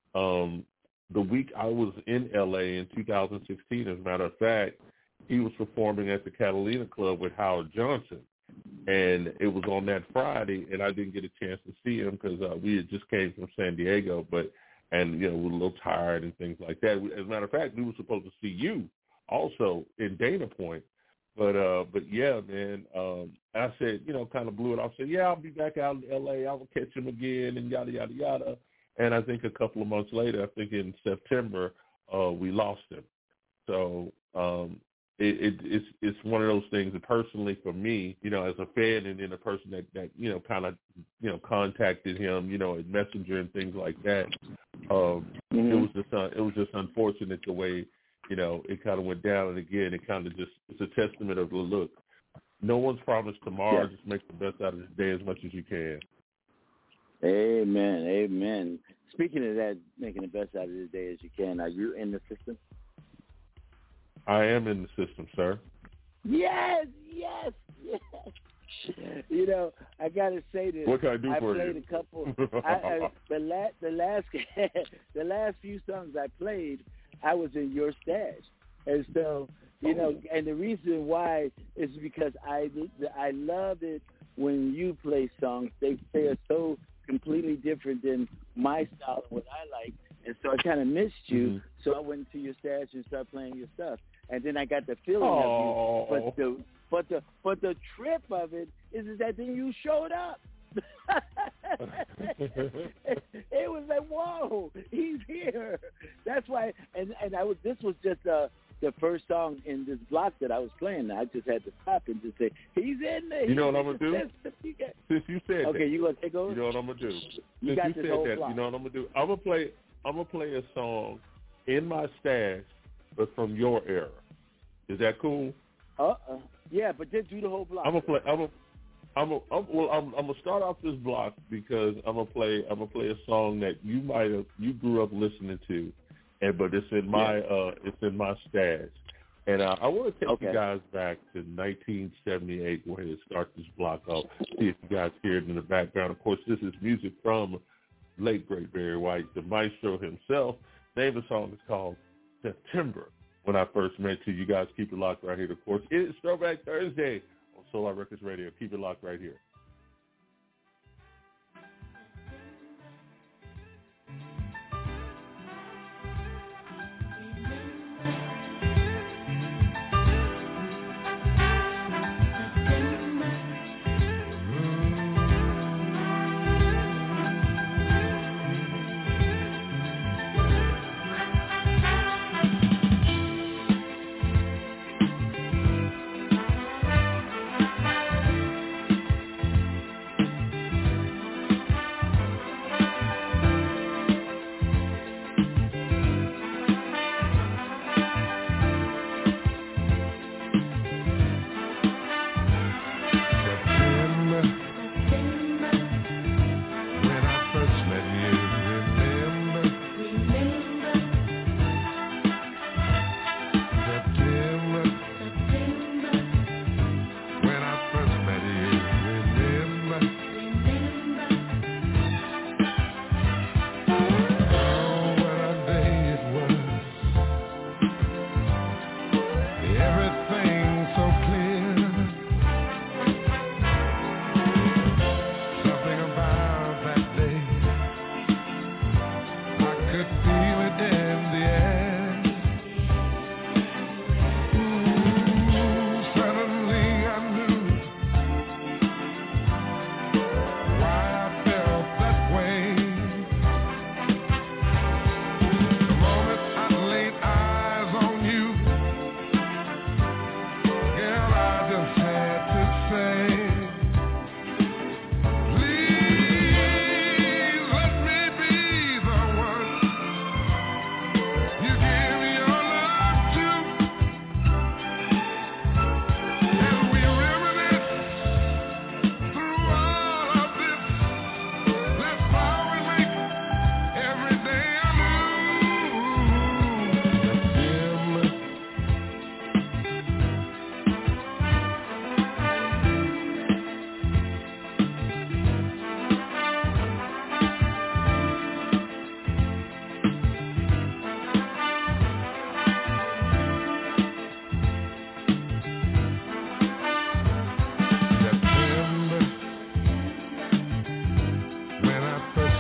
um, the week I was in L A in two thousand sixteen. As a matter of fact, he was performing at the Catalina Club with Howard Johnson. and it was on that Friday, and I didn't get a chance to see him because uh, we had just came from San Diego, but and you know we were a little tired and things like that. As a matter of fact, we were supposed to see you also in Dana Point, but uh, but yeah, man, um, I said you know kind of blew it off. Said yeah, I'll be back out in L A. I will catch him again, and yada yada yada. And I think a couple of months later, I think in September, uh, we lost him. So um, it, it, it's it's one of those things that personally for me, you know, as a fan and then a person that, that you know, kind of, you know, contacted him, you know, at Messenger and things like that. Um, mm-hmm. It was just uh, it was just unfortunate the way, you know, it kind of went down. And again, it kind of just it's a testament of the look. No one's promised tomorrow. Yeah. Just make the best out of the day as much as you can. Amen, amen. Speaking of that, making the best out of the day as you can, are you in the system? I am in the system, sir. Yes, yes, yes. You know, I gotta say this. What can I do I for you? I played a couple. I, I, the last, the last, the last few songs I played, I was in your stash, and so you know, and the reason why is because I I love it when you play songs. They they are so completely different than my style and what I like, and so I kind of missed you. Mm-hmm. So I went to your stash and started playing your stuff, and then I got the feeling Aww. of you. But the but the but the trip of it is, is that then you showed up. It was like, whoa, he's here. That's why, and and I was. This was just uh, the first song in this block that I was playing. I just had to stop and just say, he's in there. You know what I'm gonna do? Got... Since you said okay, that, you gonna take over? You know what I'm gonna do? You Since got you this said whole that, block. you know what I'm gonna do? I'm gonna play. I'm gonna play a song in my stash, but from your era. Is that cool? Uh, uh yeah, but just do the whole block. I'm gonna play. I'm gonna. I'm a, I'm, well. I'm, I'm gonna start off this block because I'm gonna play. I'm gonna play a song that you might have you grew up listening to, and but it's in my yeah. uh it's in my stash, and uh, I want to take okay. you guys back to nineteen seventy-eight. Go ahead and start this block off. See if you guys hear it in the background. Of course, this is music from late great Barry White, the maestro himself. The name of the song is called September. When I first met you, you guys keep it locked right here. Of course, it's Throwback Thursday. Solar Records Radio. Keep it locked right here.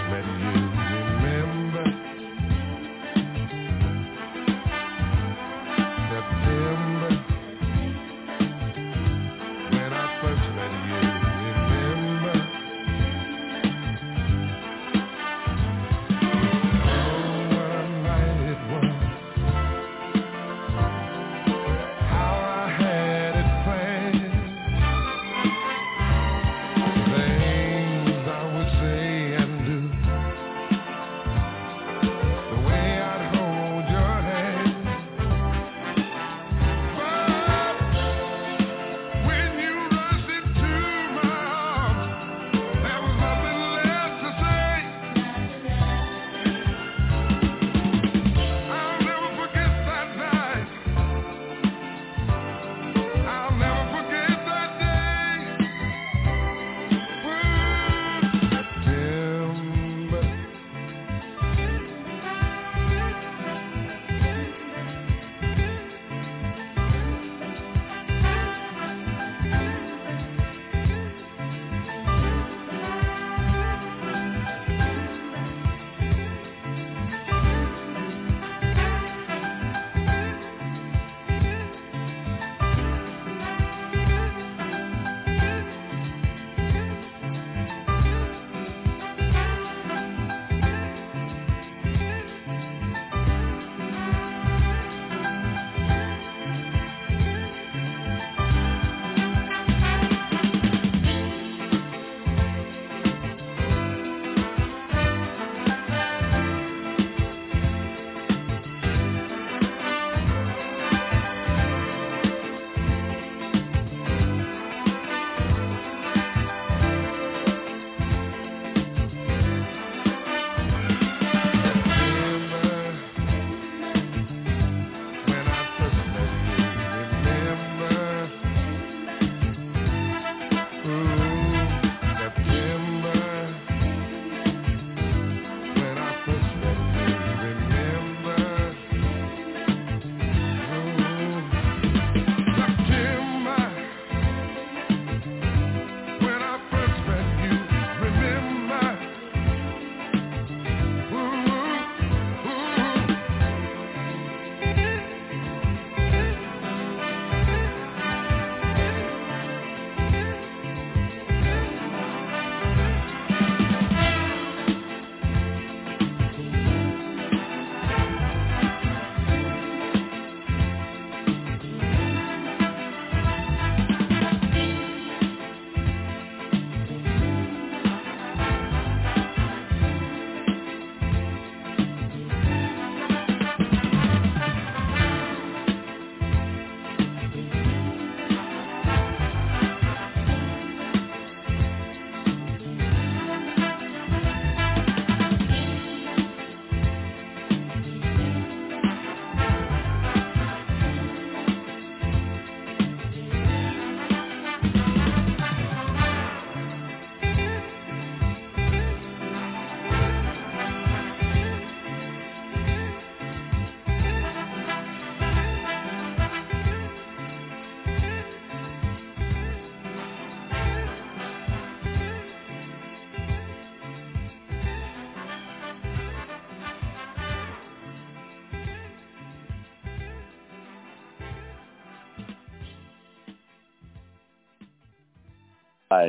Bye.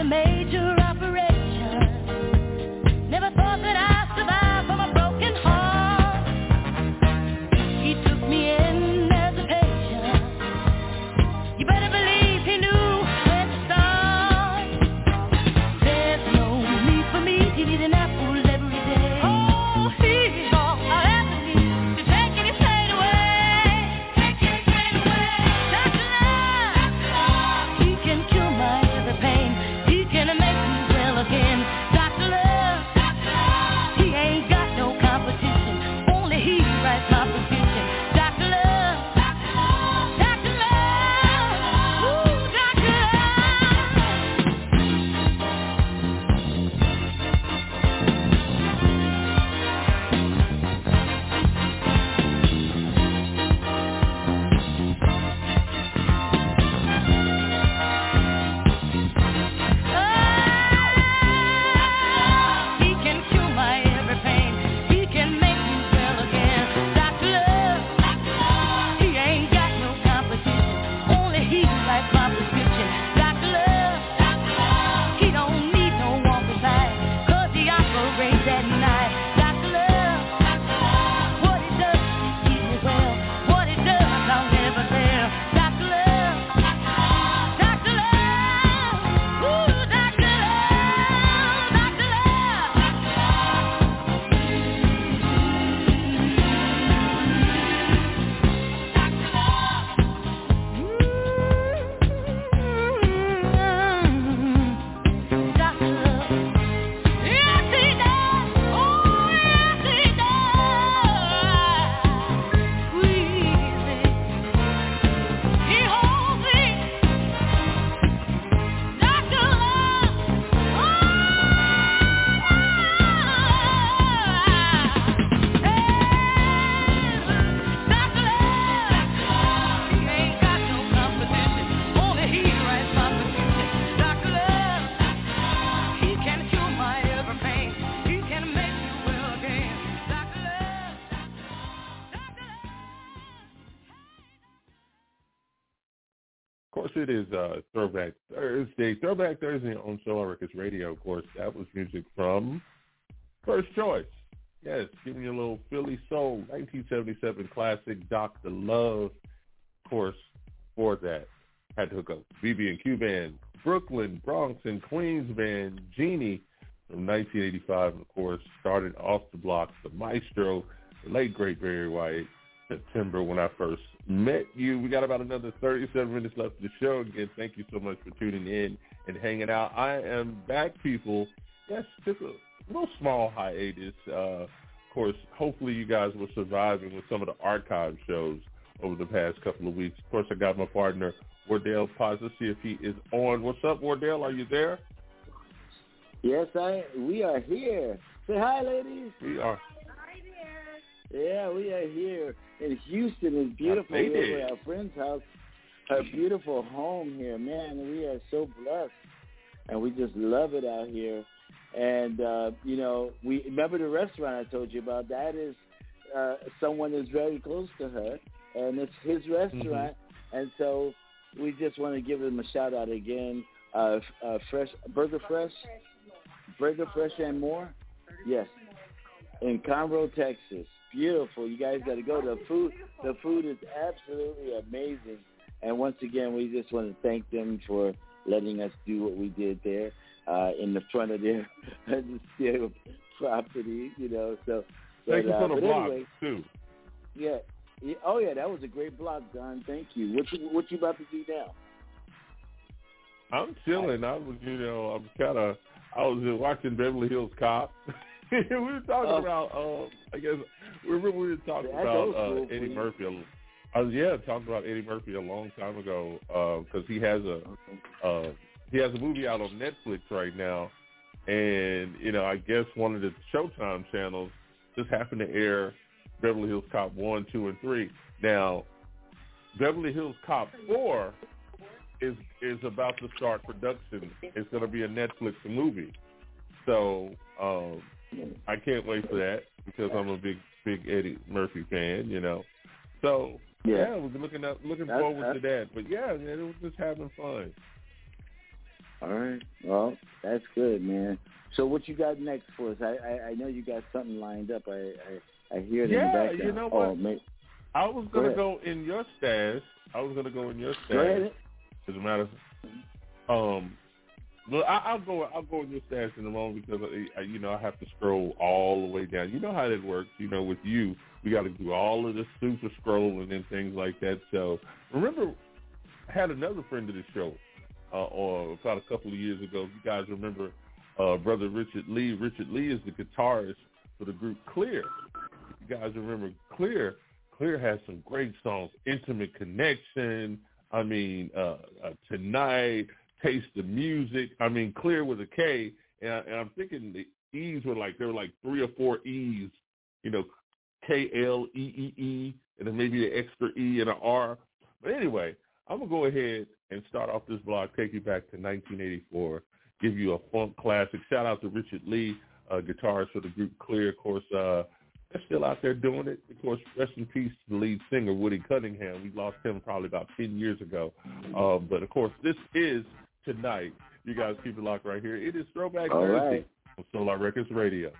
major operation. Never thought that I'd survive from a broken heart. He took me in as a patient. You better believe he knew where to start. There's no need for me to eat an apple every day. Oh, he's all I ever need to take any pain away. Take any pain away. Doctor Love, he can cure my every pain. He can make me well again. Doctor Love, he ain't got no competition. Only he writes my prescription. Doctor Love, Doctor Love, ooh, Doctor Love. He can cure my every pain. He can make me well again. Doctor Love, he ain't got no competition. Only he writes my prescription. Doctor Love, he don't need no one beside, 'cause he operates at night. Doctor Love, what he does keep me well. What he does I'll never fail. Doctor Love, Doctor Love, ooh, Doctor Love, Doctor Love. Doctor Love, yes he does, oh yes he does. Squeeze it, he holds it. Doctor Love, oh, Doctor Love, he ain't got no competition. Only he writes my prescription. Doctor Love, he can cure my every pain. He can make me well again. Doctor Love, Doctor Love. Of course, it is uh, Throwback Thursday. Throwback Thursday on Solar Records Radio. Of course, that was music from First Choice. Yes, giving you a little Philly soul, nineteen seventy-seven classic, Doctor Love. Of course, for that, had to hook up B B and Q Band, Brooklyn, Bronx, and Queens Band, Genie from nineteen eighty-five. And, of course, started off the blocks, the maestro, the late, great Barry White, September when I first met you. We got about another thirty-seven minutes left of the show. Again, thank you so much for tuning in and hanging out. I am back, people. Yes, just a little small hiatus. Uh, of course, hopefully you guys were surviving with some of the archive shows over the past couple of weeks. Of course, I got my partner, Wardell Paz. Let's see if he is on. What's up, Wardell? Are you there? Yes, I. We are here. Say hi, ladies. We are. Yeah, we are here in Houston. It's beautiful. Yes, they We're did. at our friend's house, her beautiful home here. Man, we are so blessed, and we just love it out here. And, uh, you know, we remember the restaurant I told you about. That is uh, someone that's very close to her, and it's his restaurant. Mm-hmm. And so we just want to give him a shout-out again. Uh, uh, fresh Burger Fresh, Burger Fresh and More. Yes, in Conroe, Texas. Beautiful. You guys got to go. The food, the food is absolutely amazing. And once again, we just want to thank them for letting us do what we did there uh, in the front of their, their property. You know, so. Thank you But, for uh, the but block anyway, too. Yeah. yeah. Oh yeah, that was a great block, Don. Thank you. What you what you about to do now? I'm chilling. I was, you know, I'm kind of, I was watching Beverly Hills Cop. we were talking Oh. about, uh, I guess, we were, we were talking That's about old uh, school for Eddie you. Murphy. I was, yeah, talking about Eddie Murphy a long time ago because he has a, uh, he has a movie out on Netflix right now, and you know, I guess one of the Showtime channels just happened to air Beverly Hills Cop one, two, and three. Now, Beverly Hills Cop four is is about to start production. It's going to be a Netflix movie, so um, I can't wait for that because I'm a big big Eddie Murphy fan, you know. So yeah, Yeah. we're looking up looking That's- forward to that's- that. But yeah, man, it was just having fun. All right. Well, good, man. So what you got next for us? I I, I know you got something lined up. I I, I hear it yeah, in the background. you know what? Oh, man. I was Go gonna ahead. go in your stash. I was gonna go in your stash. Go ahead. As a matter of um, well, I, I'll go. I'll go in your stash in a moment because I, I, you know I have to scroll all the way down. You know how that works. You know, with you, we got to do all of the super scrolling and things like that. So remember, I had another friend of the show, uh, or about a couple of years ago. If you guys remember, uh, brother Richard Lee. Richard Lee is the guitarist for the group Clear. If you guys remember Clear? Clear has some great songs. Intimate Connection. I mean, uh, uh, Tonight. Taste the Music. I mean, Clear with a K. And, I, and I'm thinking the E's were like, there were like three or four E's, you know, K L E E E, and then maybe an extra E and an R. But anyway, I'm going to go ahead and start off this blog, take you back to nineteen eighty-four, give you a funk classic. Shout out to Richard Lee, uh, guitarist for the group Clear. Of course, uh, they're still out there doing it. Of course, rest in peace to the lead singer, Woody Cunningham. We lost him probably about ten years ago. Um, but, of course, this is Tonight. You guys keep it locked right here. It is Throwback All Thursday right. on Solar Records Radio.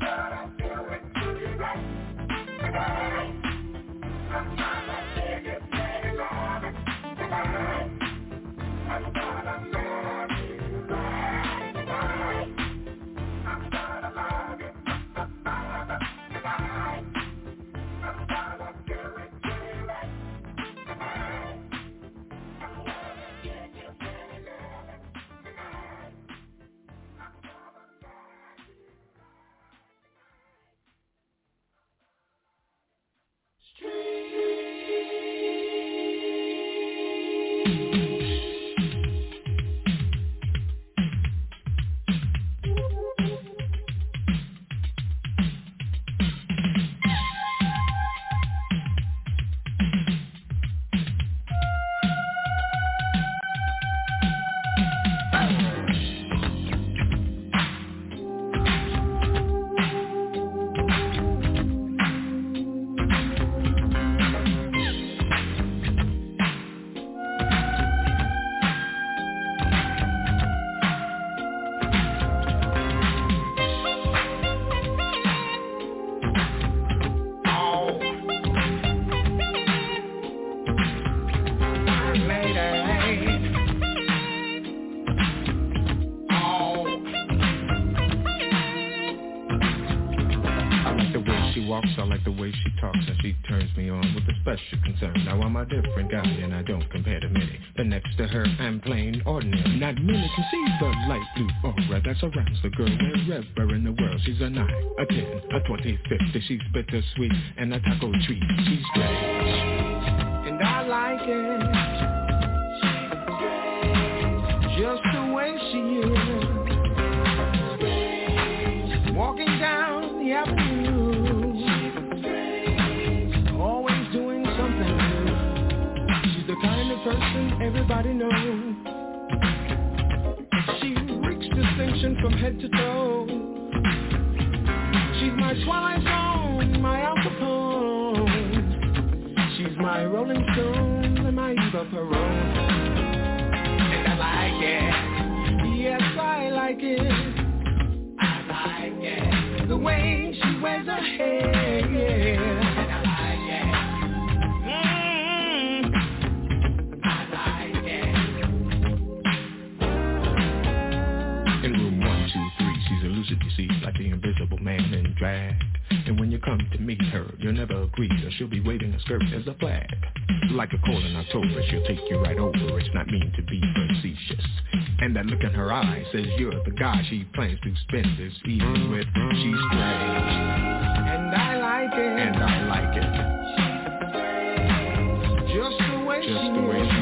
Different guy, and I don't compare to many. But next to her, I'm plain ordinary. Not many can see the light blue aura that surrounds the girl wherever in the world. She's a nine, a ten, a twenty, fifty. She's bittersweet and a taco treat. She's strange, and I like it. Just the way she is. Walking down the avenue, always doing something new. The kind of person everybody knows. She reeks distinction from head to toe. She's my Twilight Zone, my Al Capone. She's my Rolling Stone and my Eva Peron. And I like it. Yes, I like it. I like it. The way she wears her hair, yeah. You see, like the invisible man in drag. And when you come to meet her, you'll never agree, or she'll be waving her skirt as a flag. Like a cold in October, she'll take you right over. It's not mean to be facetious. And that look in her eye says you're the guy she plans to spend this evening with. She's strange, and I like it. And I like it. Just the way Just she the way is.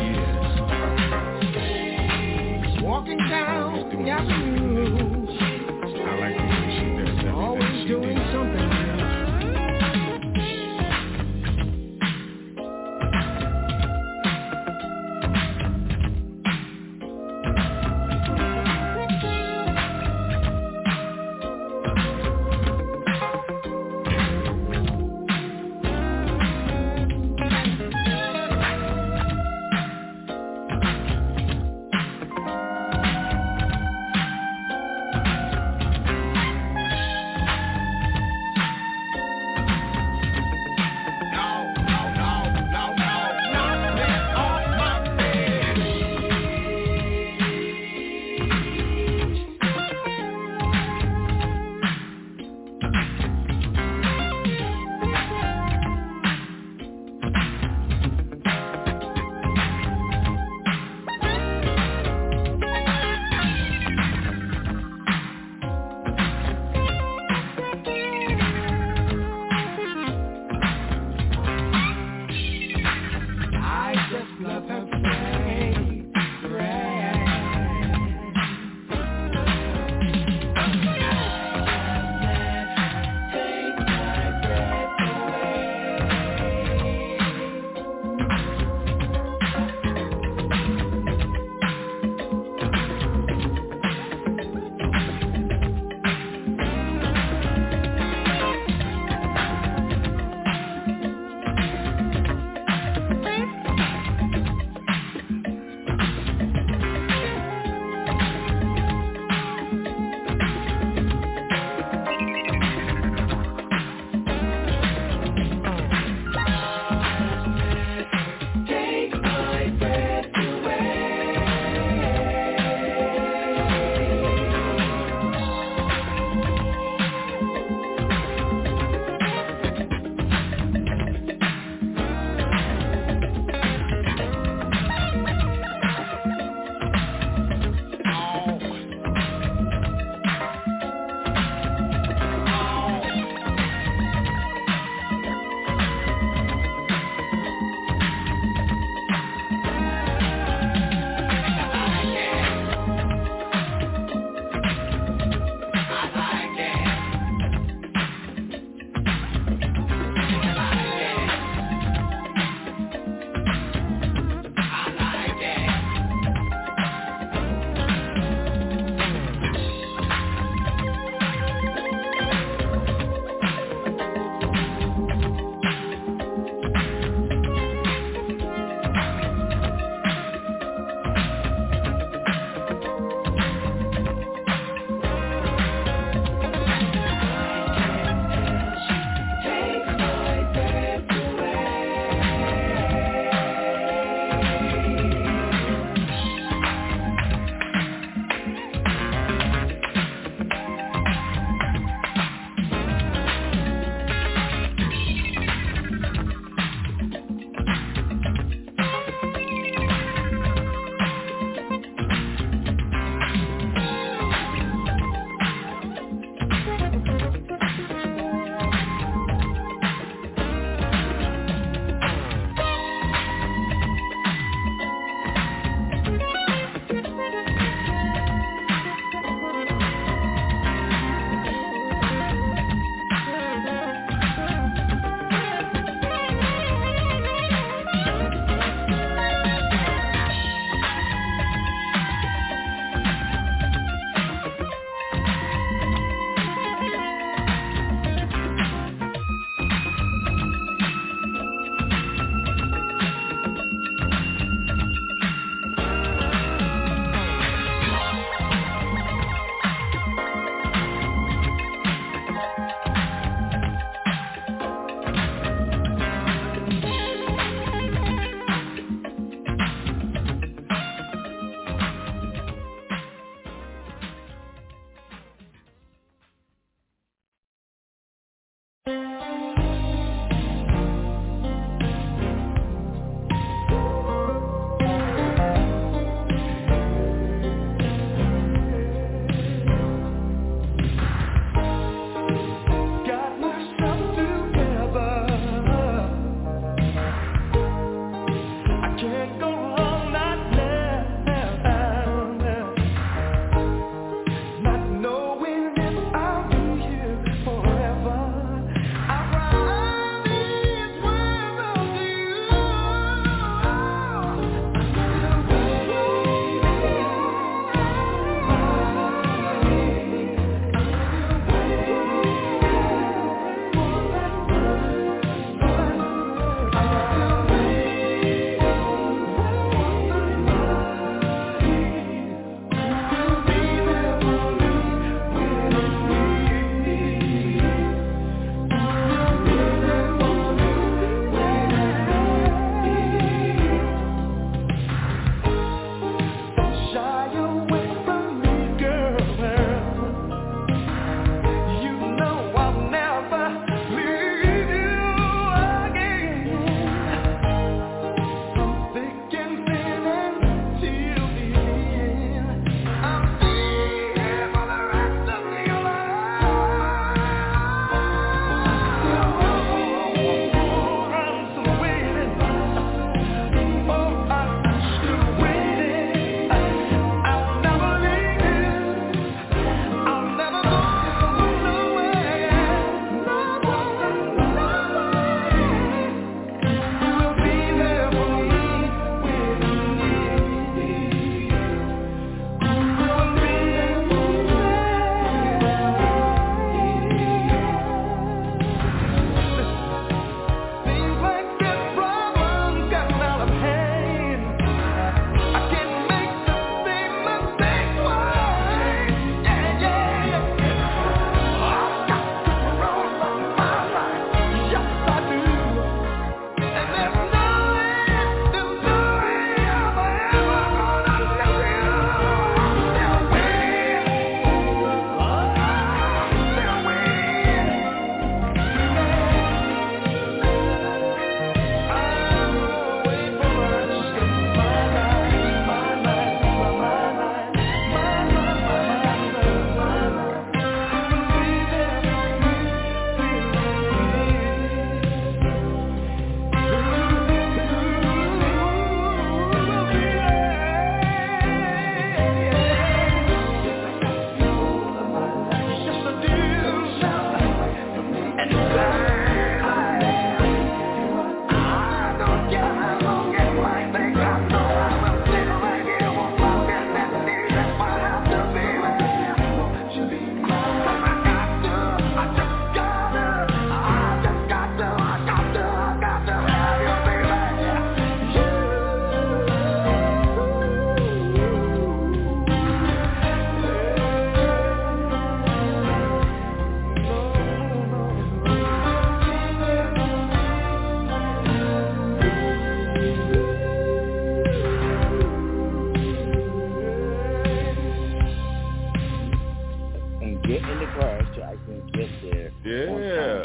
she is. Walking down the avenue. I like the way she does everything. Always she doing did. something.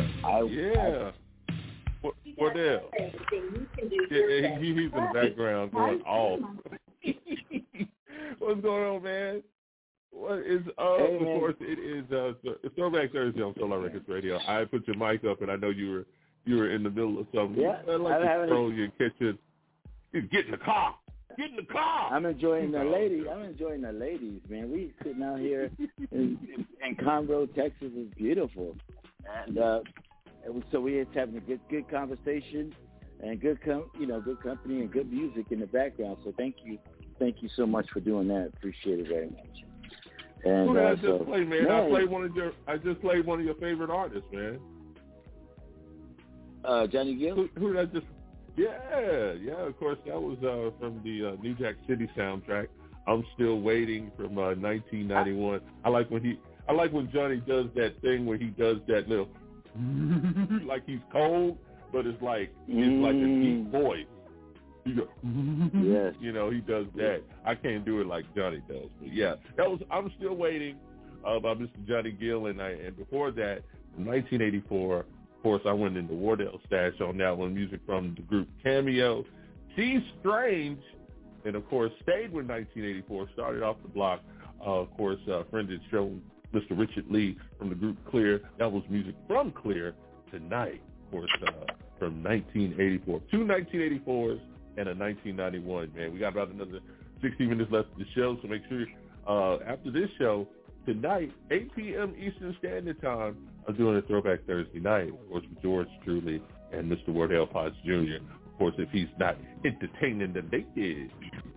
I, yeah. I, Wardell. Yeah, he, he's in the background going off. What's going on, man? What is up? Hey, of man. course, it is uh, it's Throwback Thursday on Solar Records Radio. I put your mic up, and I know you were you were in the middle of something. Yeah, I'd like I'm to having throw your kitchen. Get in the car. Get in the car. I'm enjoying the ladies. I'm enjoying the ladies, man. We sitting out here in, in Conroe, Texas. Is beautiful, and uh, so we just having a good, good conversation and good, com- you know, good company and good music in the background. So thank you, thank you so much for doing that. Appreciate it very much. And Who did uh, I just so, play, man? man? I played one of your. I just played one of your favorite artists, man. Uh, Johnny Gill. Who, who did I just? Yeah, yeah. Of course, that was uh, from the uh, New Jack City soundtrack. I'm Still Waiting from uh, nineteen ninety-one. I like when he. I like when Johnny does that thing where he does that little, like he's cold, but it's like it's mm. like a deep voice. You go, yes. You know, he does that. I can't do it like Johnny does, but yeah, that was I'm Still Waiting uh, by Mister Johnny Gill, and I and before that, in nineteen eighty-four. Of course, I went into Wardell Stash on that one. Music from the group Cameo, She's Strange, and of course stayed with nineteen eighty-four. Started off the block. Uh, of course, uh, friend of the show, Mister Richard Lee from the group Clear. That was music from Clear Tonight. Of course, uh, from nineteen eighty-four. Two nineteen eighty-fours and a nineteen ninety-one. Man, we got about another sixty minutes left of the show, so make sure uh, after this show tonight, eight p.m. Eastern Standard Time. I'm doing a Throwback Thursday night, of course, with George Truly and Mister Wardell Potts Junior Of course, if he's not entertaining the ladies.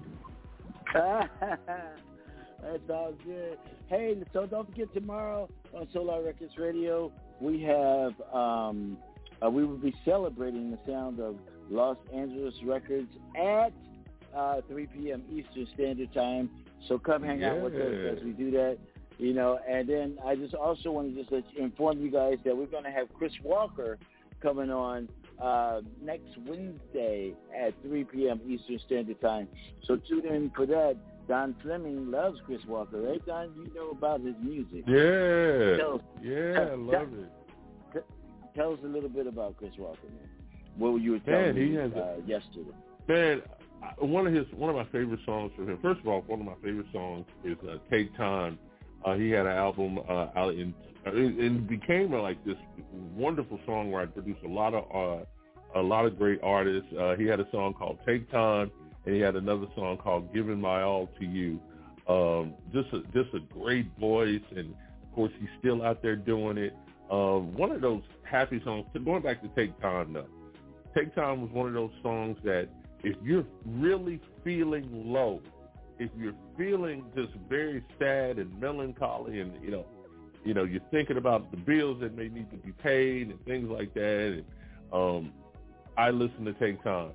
That's all good. Hey, so don't forget tomorrow on Solar Records Radio, we have, um, uh, we will be celebrating the sound of Los Angeles Records at uh, three p.m. Eastern Standard Time. So come hang yeah. out with us as we do that. You know, and then I just also want to just let you, inform you guys that we're going to have Chris Walker coming on uh, next Wednesday at three p.m. Eastern Standard Time. So tune in for that. Don Fleming loves Chris Walker, right, Don? You know about his music. Yeah. Tell, yeah, tell, I love tell, it. T- tell us a little bit about Chris Walker, man. What you were telling man, he me has uh, yesterday. Man, one of his one of my favorite songs from him. First of all, one of my favorite songs is uh, "Take Time." Uh, he had an album uh, out in, uh, and became uh, like this wonderful songwriter. Produced a lot of uh, a lot of great artists. Uh, he had a song called "Take Time," and he had another song called "Giving My All to You." Um, just a, just a great voice, and of course he's still out there doing it. Um, one of those happy songs. Going back to "Take Time," though, "Take Time" was one of those songs that if you're really feeling low, if you're feeling just very sad and melancholy, and you know, you know, you're thinking about the bills that may need to be paid and things like that, and um, I listen to "Take Time,"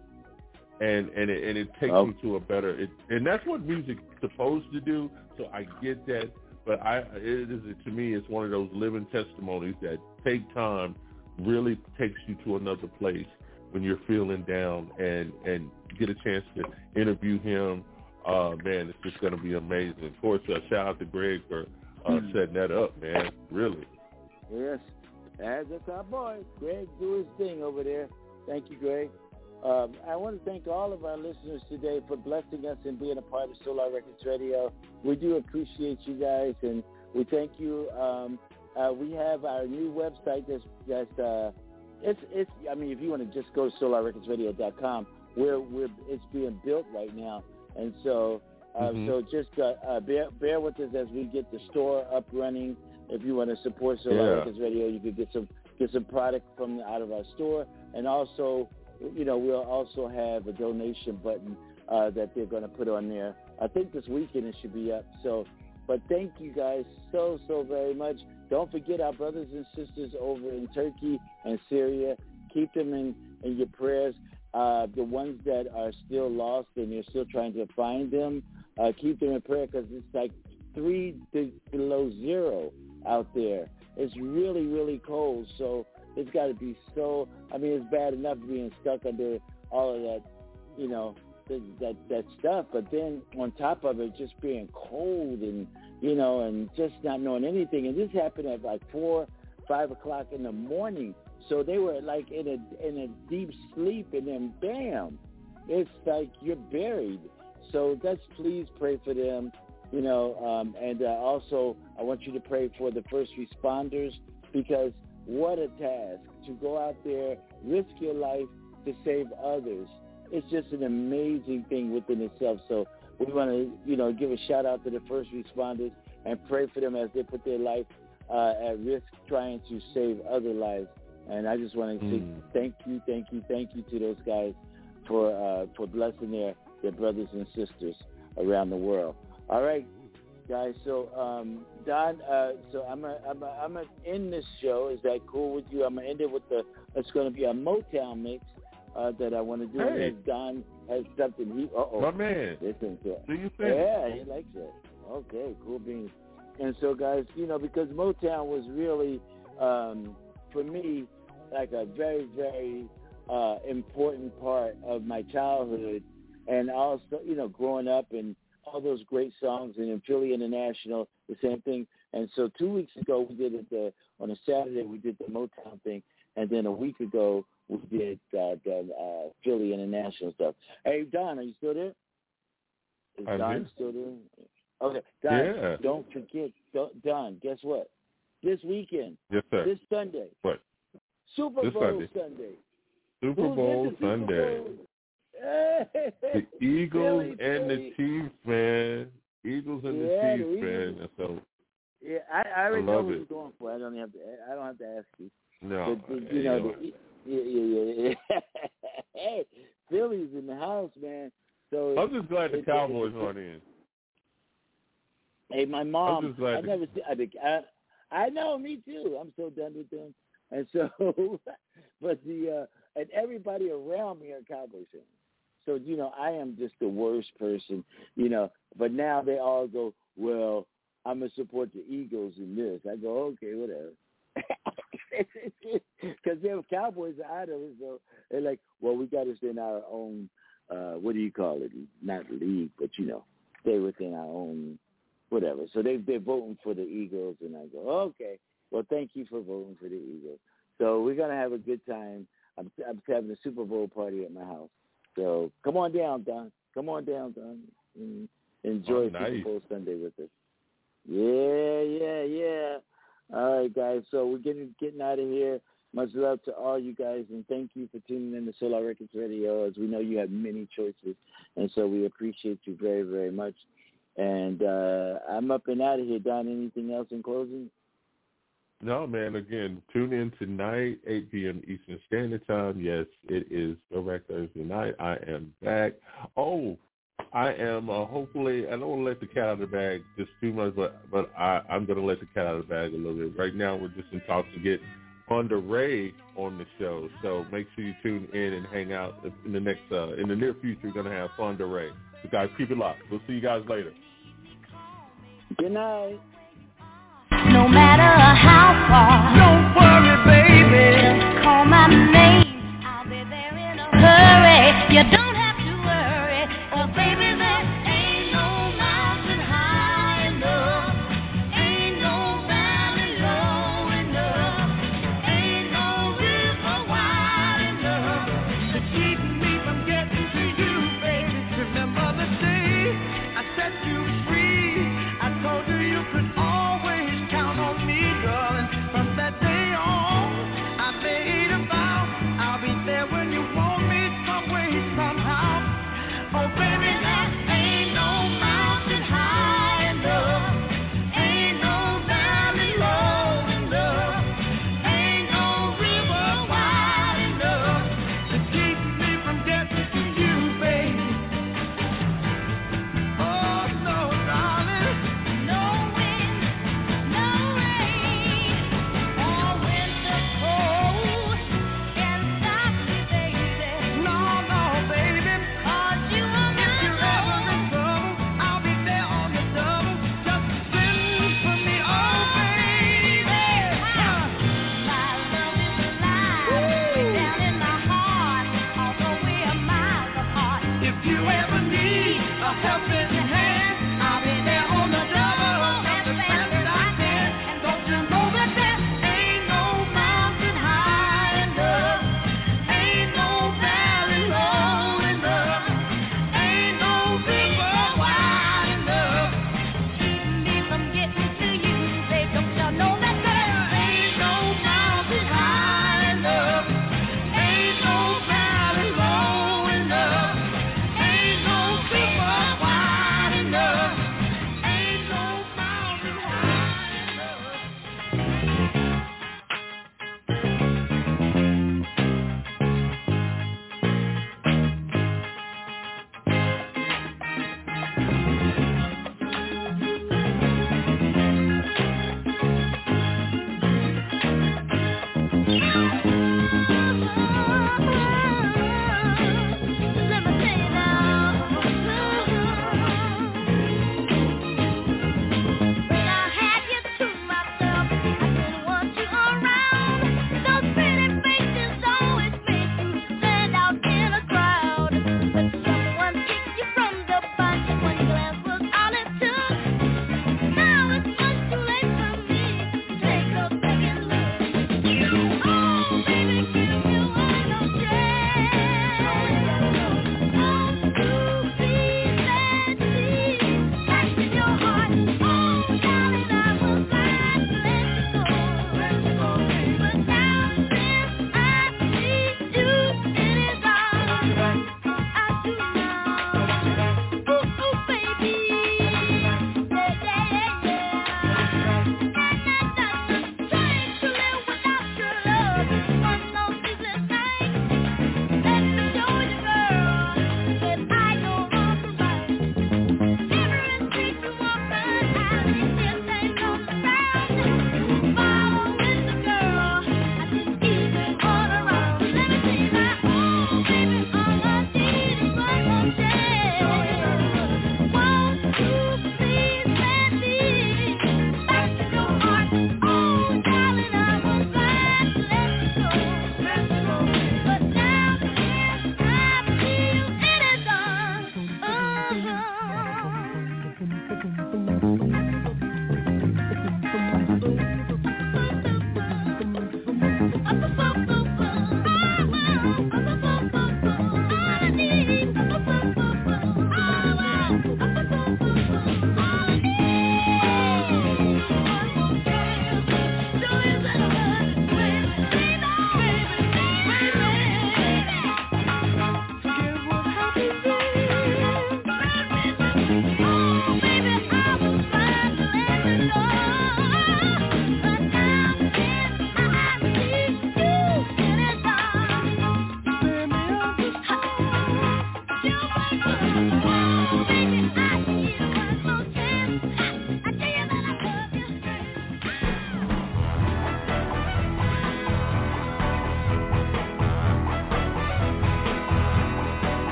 and and it, and it takes oh. me to a better. It, and that's what music's supposed to do. So I get that, but I it is to me it's one of those living testimonies that "Take Time" really takes you to another place when you're feeling down, and and get a chance to interview him. Uh, man, it's just going to be amazing. Of course, uh, shout out to Greg for uh, setting that up, man. Really. Yes, as that's our boy. Greg do his thing over there. Thank you, Greg. Um, I want to thank all of our listeners today for blessing us and being a part of Solar Records Radio. We do appreciate you guys, and we thank you. Um, uh, we have our new website that's, that's uh, it's, it's, I mean, if you want to just go to solar records radio dot com, we're, we're, it's being built right now. And so, uh, mm-hmm. so just uh, uh, bear, bear with us as we get the store up running. If you want to support Solar yeah. Records Radio, you could get some get some product from out of our store, and also, you know, we'll also have a donation button uh, that they're going to put on there. I think this weekend it should be up. So, but thank you guys so so very much. Don't forget our brothers and sisters over in Turkey and Syria. Keep them in, in your prayers. Uh, the ones that are still lost and you're still trying to find them, uh, keep them in prayer because it's like three be- below zero out there. It's really, really cold. So it's got to be so, I mean, it's bad enough being stuck under all of that, you know, th- that, that stuff. But then on top of it, just being cold and, you know, and just not knowing anything. And this happened at like four, five o'clock in the morning So they were like in a in a deep sleep, and then bam, it's like you're buried. So let's please pray for them, you know, um, and uh, also I want you to pray for the first responders, because what a task to go out there, risk your life to save others. It's just an amazing thing within itself. So we want to, you know, give a shout out to the first responders and pray for them as they put their life uh, at risk trying to save other lives. And I just want to say Mm. thank you, thank you, thank you to those guys for uh, for blessing their, their brothers and sisters around the world. All right, guys. So um, Don, uh, so I'm gonna I'm gonna I'm gonna end this show. Is that cool with you? I'm gonna end it with the. It's gonna be a Motown mix uh, that I want to do. Hey. And Don has something. He uh oh. My man. Listen to it. Do you think? Yeah, he likes it. Okay, cool beans. And so, guys, you know, because Motown was really, um, for me, like a very, very uh, important part of my childhood, and also, you know, growing up and all those great songs, and in Philly International, the same thing. And so two weeks ago, we did it the, on a Saturday, we did the Motown thing, and then a week ago, we did uh, the uh, Philly International stuff. Hey, Don, are you still there? Is I'm Don here. still there? Okay, Don, Yeah. don't forget, don't, Don, guess what? This weekend, Yes, sir. this Sunday, What? Super This Bowl Sunday. Sunday. Super Who's in Bowl the Super Sunday. Bowl? Hey, The Eagles Philly, and the Philly. Chiefs, man. Eagles and Yeah, the the Chiefs, man. Eagles. And so, Yeah, I, I already I know love who it. you're going for. I don't have to. I don't have to ask you. no. But, the- hey, you know, yo, the, yeah, yeah, yeah. yeah. Hey, Philly's in the house, man. So I'm just glad the it- Cowboys it- aren't in. Hey, my mom. just glad I to- never see. I, think- I I know, me too. I'm so done with them. And so, but the uh, and everybody around me are Cowboys fans. So you know, I am just the worst person. You know, but now they all go, well, I'm gonna support the Eagles in this. I go, okay, whatever. Because they're Cowboys are out of it, so they're like, well, we got to stay in our own. Uh, what do you call it? Not league, but you know, stay within our own. Whatever. So they they're voting for the Eagles, and I go, okay. Well, thank you for voting for the Eagles. So we're gonna have a good time. I'm I'm having a Super Bowl party at my house. So come on down, Don. Come on down, Don. And enjoy Oh, nice. Super Bowl Sunday with us. Yeah, yeah, yeah. All right, guys. So we're getting getting out of here. Much love to all you guys, and thank you for tuning in to Solar Records Radio. As we know, you have many choices, and so we appreciate you very, very much. And uh, I'm up and out of here, Don. Anything else in closing? No, man. Again, tune in tonight, eight p.m. Eastern Standard Time. Yes, it is Throwback Thursday night. I am back. Oh, I am uh, hopefully, I don't want to let the cat out of the bag just too much, but, but I, I'm going to let the cat out of the bag a little bit. Right now, we're just in talks to get Fonda Ray on the show. So make sure you tune in and hang out in the next, uh, in the near future. We're going to have Fonda Ray. So guys, keep it locked. We'll see you guys later. Good night. No matter how far, don't worry, baby. Just call my name. I'll be there in a hurry. You don't have to worry, oh baby, there ain't no mountain high enough, ain't no valley low enough, ain't no river wide enough to keep me from getting to you, baby. Remember the day I set you free. I told you you could always count on me, darling. From that day on.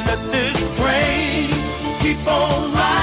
let this train keep on riding.